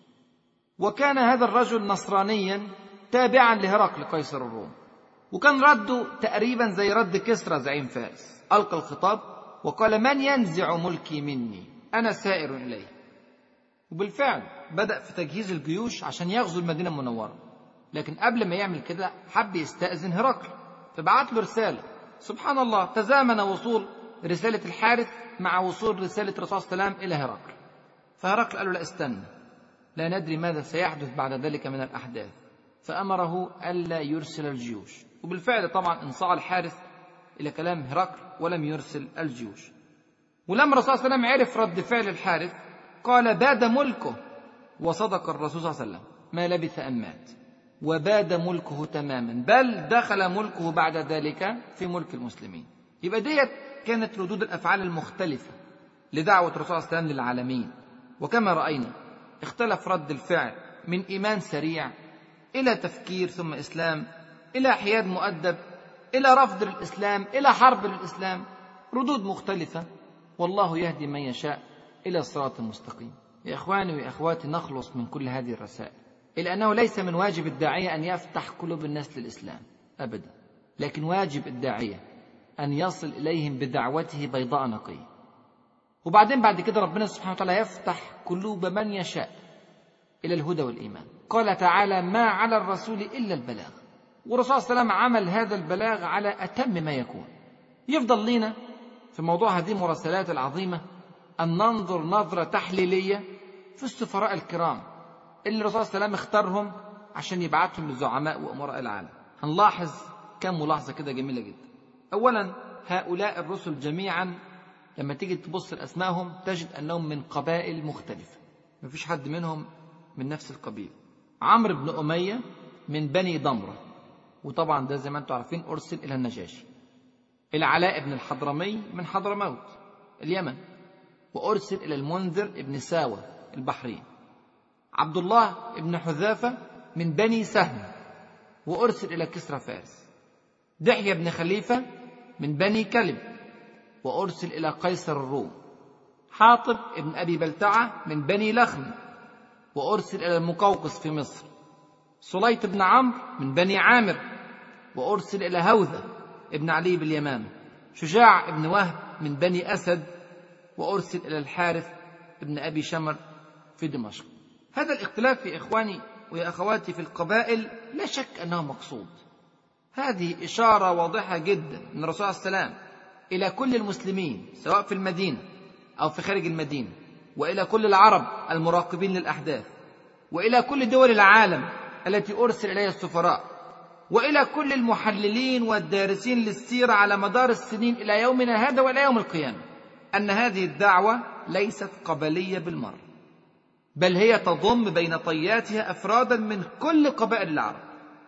وكان هذا الرجل نصرانيا تابعا لهرقل قيصر الروم، وكان رده تقريبا زي رد كسرى زعيم فارس. ألقى الخطاب وقال: من ينزع ملكي مني؟ أنا سائر إليه. وبالفعل بدأ في تجهيز الجيوش عشان يغزو المدينة المنورة، لكن قبل ما يعمل كده حب يستأذن هرقل، فبعت له رسالة. سبحان الله، تزامن وصول رسالة الحارث مع وصول رسالة الرسول صلى الله عليه وسلم إلى هرقل. فهرقل قال له: لا استنى، لا ندري ماذا سيحدث بعد ذلك من الأحداث، فأمره ألا يرسل الجيوش. وبالفعل طبعا انصاع الحارث إلى كلام هرقل ولم يرسل الجيوش. ولما الرسول صلى الله عليه وسلم عرف رد فعل الحارث قال: باد ملكه. وصدق الرسول صلى الله عليه وسلم، ما لبث أن مات وباد ملكه تماما، بل دخل ملكه بعد ذلك في ملك المسلمين. يبقى ديت كانت ردود الأفعال المختلفة لدعوة الرسول صلى الله عليه وسلم للعالمين. وكما رأينا اختلف رد الفعل من إيمان سريع إلى تفكير ثم إسلام، إلى حياد مؤدب، إلى رفض للإسلام، إلى حرب للإسلام. ردود مختلفة، والله يهدي من يشاء إلى صراط مستقيم. يا إخواني وأخواتي، نخلص من كل هذه الرسائل إلى أنه ليس من واجب الداعية أن يفتح قلوب الناس للإسلام أبدا، لكن واجب الداعية أن يصل إليهم بدعوته بيضاء نقية. وبعدين بعد كده ربنا سبحانه وتعالى يفتح قلوب من يشاء إلى الهدى والإيمان. قال تعالى: ما على الرسول إلا البلاغ. والرسول صلى الله عليه وسلم عمل هذا البلاغ على أتم ما يكون. يفضل لنا في موضوع هذه المراسلات العظيمة أن ننظر نظرة تحليلية في السفراء الكرام اللي الرسول صلى الله عليه وسلم اختارهم عشان يبعثهم للزعماء وأمراء العالم. هنلاحظ كم ملاحظة كده جميلة جدا. أولا، هؤلاء الرسل جميعا لما تيجي تبص لأسمائهم تجد أنهم من قبائل مختلفة، ما فيش حد منهم من نفس القبيل. عمرو بن أمية من بني ضمرة، وطبعا ده زي ما انتم عارفين أرسل إلى النجاشي. العلاء بن الحضرمي من حضرموت اليمن، وأرسل إلى المنذر بن ساوة البحرين. عبد الله بن حذافة من بني سهم، وأرسل إلى كسرى فارس. دحية بن خليفة من بني كلب، وأرسل إلى قيصر الروم. حاطب ابن أبي بلتعة من بني لخم وأرسل إلى المقوقس في مصر. سليط بن عمرو من بني عامر وأرسل إلى هوذة ابن علي باليمامة. شجاع ابن وهب من بني أسد وأرسل إلى الحارث ابن أبي شمر في دمشق. هذا الاختلاف يا إخواني ويا أخواتي في القبائل لا شك أنه مقصود. هذه إشارة واضحة جدا من الرسول صلى الله عليه وسلم إلى كل المسلمين سواء في المدينة أو في خارج المدينة، وإلى كل العرب المراقبين للأحداث، وإلى كل دول العالم التي أرسل إليها السفراء، وإلى كل المحللين والدارسين للسيرة على مدار السنين إلى يومنا هذا وإلى يوم القيامة، أن هذه الدعوة ليست قبلية بالمرة، بل هي تضم بين طياتها أفرادا من كل قبائل العرب.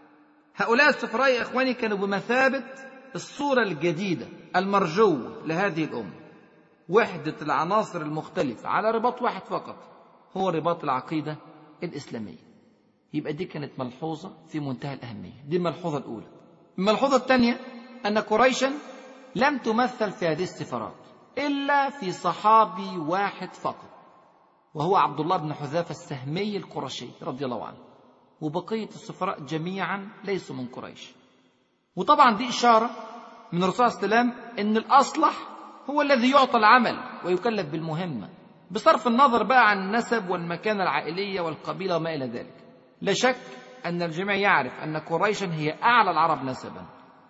هؤلاء السفراء يا إخواني كانوا بمثابة الصورة الجديدة المرجوة لهذه الأمة، وحدة العناصر المختلفة على رباط واحد فقط، هو رباط العقيدة الإسلامية. يبقى دي كانت ملحوظة في منتهى الأهمية، دي الملحوظة الأولى. الملحوظة الثانية أن قريشا لم تمثل في هذه السفارات إلا في صحابي واحد فقط، وهو عبد الله بن حذافة السهمي القرشي رضي الله عنه، وبقية السفراء جميعا ليسوا من قريش. وطبعا دي إشارة من الرسول صلى الله عليه وسلم أن الأصلح هو الذي يعطى العمل ويكلف بالمهمة، بصرف النظر بقى عن النسب والمكانة العائلية والقبيلة وما إلى ذلك. لا شك أن الجميع يعرف أن قريشا هي أعلى العرب نسبا.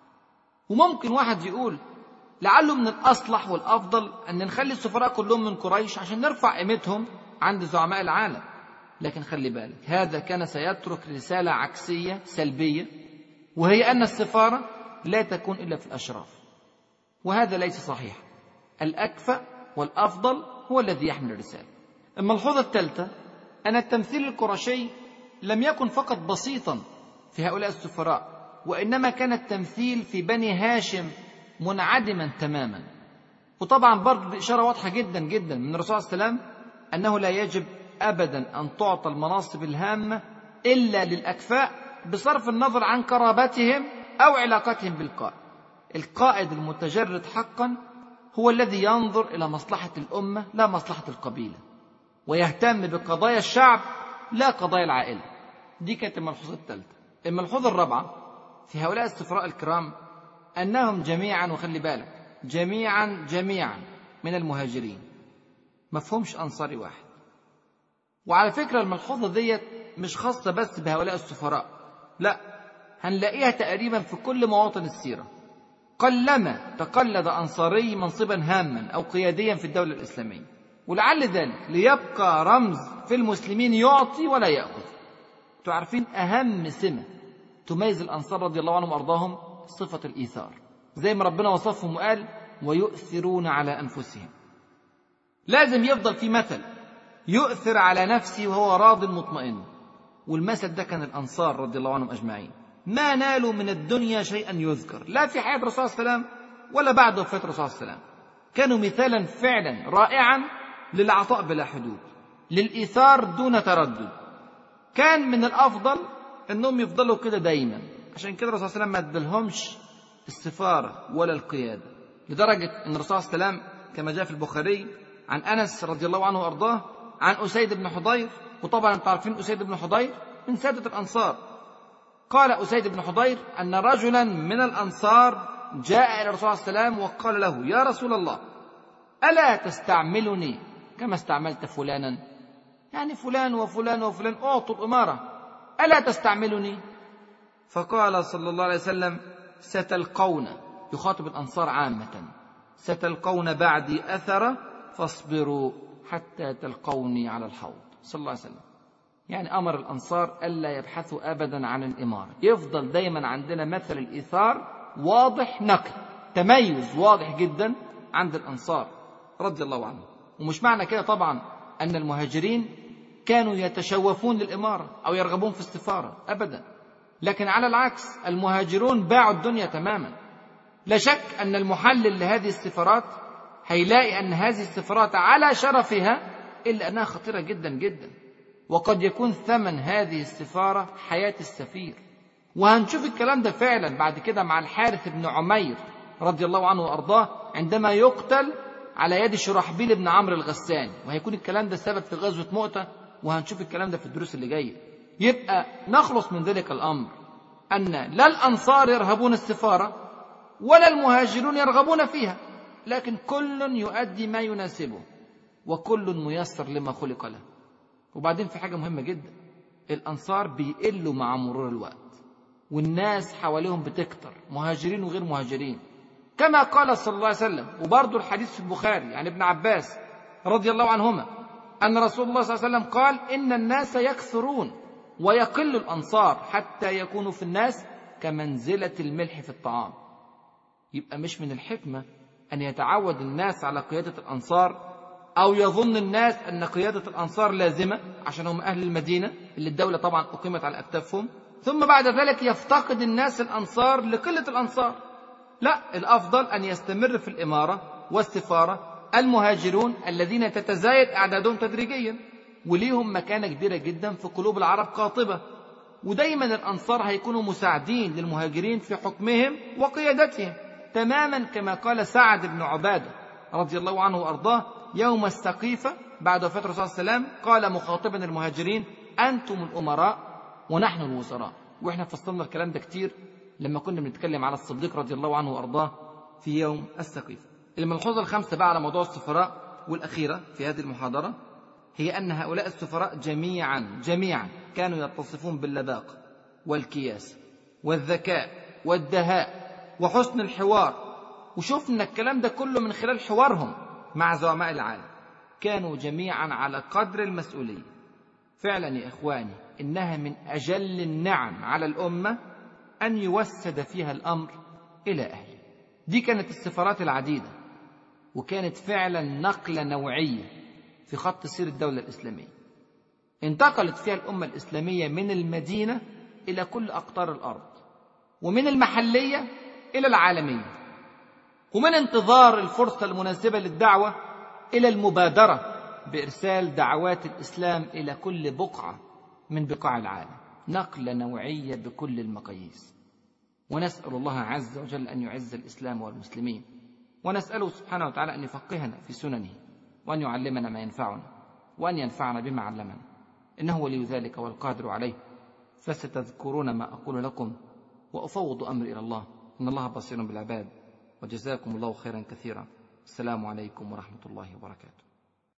وممكن واحد يقول لعله من الأصلح والأفضل أن نخلي السفراء كلهم من قريش عشان نرفع قيمتهم عند زعماء العالم، لكن خلي بالك هذا كان سيترك رسالة عكسية سلبية، وهي أن السفارة لا تكون إلا في الأشراف، وهذا ليس صحيح. الأكفأ والأفضل هو الذي يحمل الرسالة. الملحوظة الثالثة أن التمثيل القرشي لم يكن فقط بسيطا في هؤلاء السفراء، وإنما كان التمثيل في بني هاشم منعدما تماما. وطبعا برضو دي إشارة واضحة جدا جدا من الرسول صلى الله عليه وسلم أنه لا يجب أبدا أن تعطى المناصب الهامة إلا للأكفاء بصرف النظر عن قرابتهم أو علاقتهم بالقائد. القائد المتجرد حقا هو الذي ينظر إلى مصلحة الأمة لا مصلحة القبيلة، ويهتم بقضايا الشعب لا قضايا العائلة. دي كانت الملحوظة الثالثة. الملحوظة الرابعة في هؤلاء السفراء الكرام أنهم جميعا، وخلي بالك جميعا جميعا من المهاجرين، مفهومش أنصاري واحد. وعلى فكرة الملحوظة ديت مش خاصة بس بهؤلاء السفراء، لا، هنلاقيها تقريبا في كل مواطن السيرة. قلما تقلد أنصاري منصبا هاما أو قياديا في الدولة الإسلامية، ولعل ذلك ليبقى رمز في المسلمين يعطي ولا يأخذ. تعرفين أهم سمة تميز الأنصار رضي الله عنهم وأرضاهم صفة الإيثار، زي ما ربنا وصفهم وقال ويؤثرون على أنفسهم. لازم يفضل في مثل يؤثر على نفسه وهو راض مطمئن، والمثل ده كان الأنصار رضي الله عنهم أجمعين. ما نالوا من الدنيا شيئا يذكر، لا في حياة الرسول صلى الله عليه وسلم ولا بعد وفاة الرسول صلى الله عليه وسلم. كانوا مثالا فعلا رائعا للعطاء بلا حدود، للإيثار دون تردد. كان من الأفضل أنهم يفضلوا كده دايما، عشان كده الرسول صلى الله عليه وسلم ما ادالهمش السفارة ولا القيادة، لدرجة أن الرسول صلى الله عليه وسلم كما جاء في البخاري عن أنس رضي الله عنه وأرضاه عن أسيد بن حضير، وطبعا انتم عارفين أسيد بن حضير من سادة الأنصار. قال أسيد بن حضير أن رجلا من الأنصار جاء إلى الرسول صلى الله عليه وسلم وقال له يا رسول الله ألا تستعملني كما استعملت فلانا، يعني فلان وفلان وفلان أعطوا الأمارة، ألا تستعملني؟ فقال صلى الله عليه وسلم ستلقون، يخاطب الأنصار عامة، ستلقون بعدي أثرا فاصبروا حتى تلقوني على الحوض صلى الله عليه وسلم. يعني أمر الأنصار ألا يبحثوا أبدا عن الإمارة، يفضل دايما عندنا مثل الإيثار واضح نقي، تميز واضح جدا عند الأنصار رضي الله عنهم. ومش معنى كده طبعا أن المهاجرين كانوا يتشوفون للإمارة أو يرغبون في السفارة أبدا، لكن على العكس المهاجرون باعوا الدنيا تماما. لا شك أن المحلل لهذه السفارات هيلاقي أن هذه السفارات على شرفها إلا أنها خطيرة جدا جدا، وقد يكون ثمن هذه السفارة حياة السفير. وهنشوف الكلام ده فعلا بعد كده مع الحارث بن عمير رضي الله عنه وأرضاه عندما يقتل على يد شرحبيل بن عمرو الغساني، وهيكون الكلام ده سبب في غزوة مؤتة، وهنشوف الكلام ده في الدروس اللي جاية. يبقى نخلص من ذلك الأمر أن لا الأنصار يرهبون السفارة ولا المهاجرون يرغبون فيها، لكن كل يؤدي ما يناسبه وكل ميسر لما خلق له. وبعدين في حاجة مهمة جدا، الأنصار بيقلوا مع مرور الوقت والناس حواليهم بتكتر، مهاجرين وغير مهاجرين، كما قال صلى الله عليه وسلم. وبرضه الحديث في البخاري عن ابن عباس رضي الله عنهما أن رسول الله صلى الله عليه وسلم قال: إن الناس يكثرون ويقل الأنصار حتى يكونوا في الناس كمنزلة الملح في الطعام. يبقى مش من الحكمة أن يتعود الناس على قيادة الأنصار، أو يظن الناس أن قيادة الأنصار لازمة عشان هم أهل المدينة اللي الدولة طبعا أقيمت على أكتافهم، ثم بعد ذلك يفتقد الناس الأنصار لقلة الأنصار. لا، الأفضل أن يستمر في الإمارة والسفارة المهاجرون الذين تتزايد أعدادهم تدريجيا، وليهم مكانة كبيرة جدا في قلوب العرب قاطبة. ودايما الأنصار هيكونوا مساعدين للمهاجرين في حكمهم وقيادتهم، تماما كما قال سعد بن عبادة رضي الله عنه وأرضاه يوم السقيفة بعد وفاة الرسول صلى الله عليه وسلم، قال مخاطبا المهاجرين: أنتم الأمراء ونحن الوزراء. وإحنا فصلنا الكلام ده كتير لما كنا بنتكلم على الصديق رضي الله عنه وأرضاه في يوم السقيفة. الملحوظة الخامسة بقى على موضوع السفراء والأخيرة في هذه المحاضرة هي أن هؤلاء السفراء جميعا جميعا كانوا يتصفون باللباقة والكياس والذكاء والدهاء وحسن الحوار. وشوفنا الكلام ده كله من خلال حوارهم مع زعماء العالم، كانوا جميعا على قدر المسؤولية. فعلا يا إخواني، إنها من أجل النعم على الأمة أن يوسد فيها الأمر إلى أهله. دي كانت السفارات العديدة، وكانت فعلا نقلة نوعية في خط سير الدولة الإسلامية. انتقلت فيها الأمة الإسلامية من المدينة إلى كل أقطار الأرض، ومن المحلية إلى العالمية، ومن انتظار الفرصة المناسبة للدعوة إلى المبادرة بإرسال دعوات الإسلام إلى كل بقعة من بقاع العالم. نقلة نوعية بكل المقاييس. ونسأل الله عز وجل أن يعز الإسلام والمسلمين، ونسأله سبحانه وتعالى أن يفقهنا في سننه، وأن يعلمنا ما ينفعنا، وأن ينفعنا بما علمنا، إنه ولي ذلك والقادر عليه. فستذكرون ما أقول لكم، وأفوض أمري إلى الله، إن الله بصير بالعباد. وجزاكم الله خيرا كثيرا. السلام عليكم ورحمة الله وبركاته.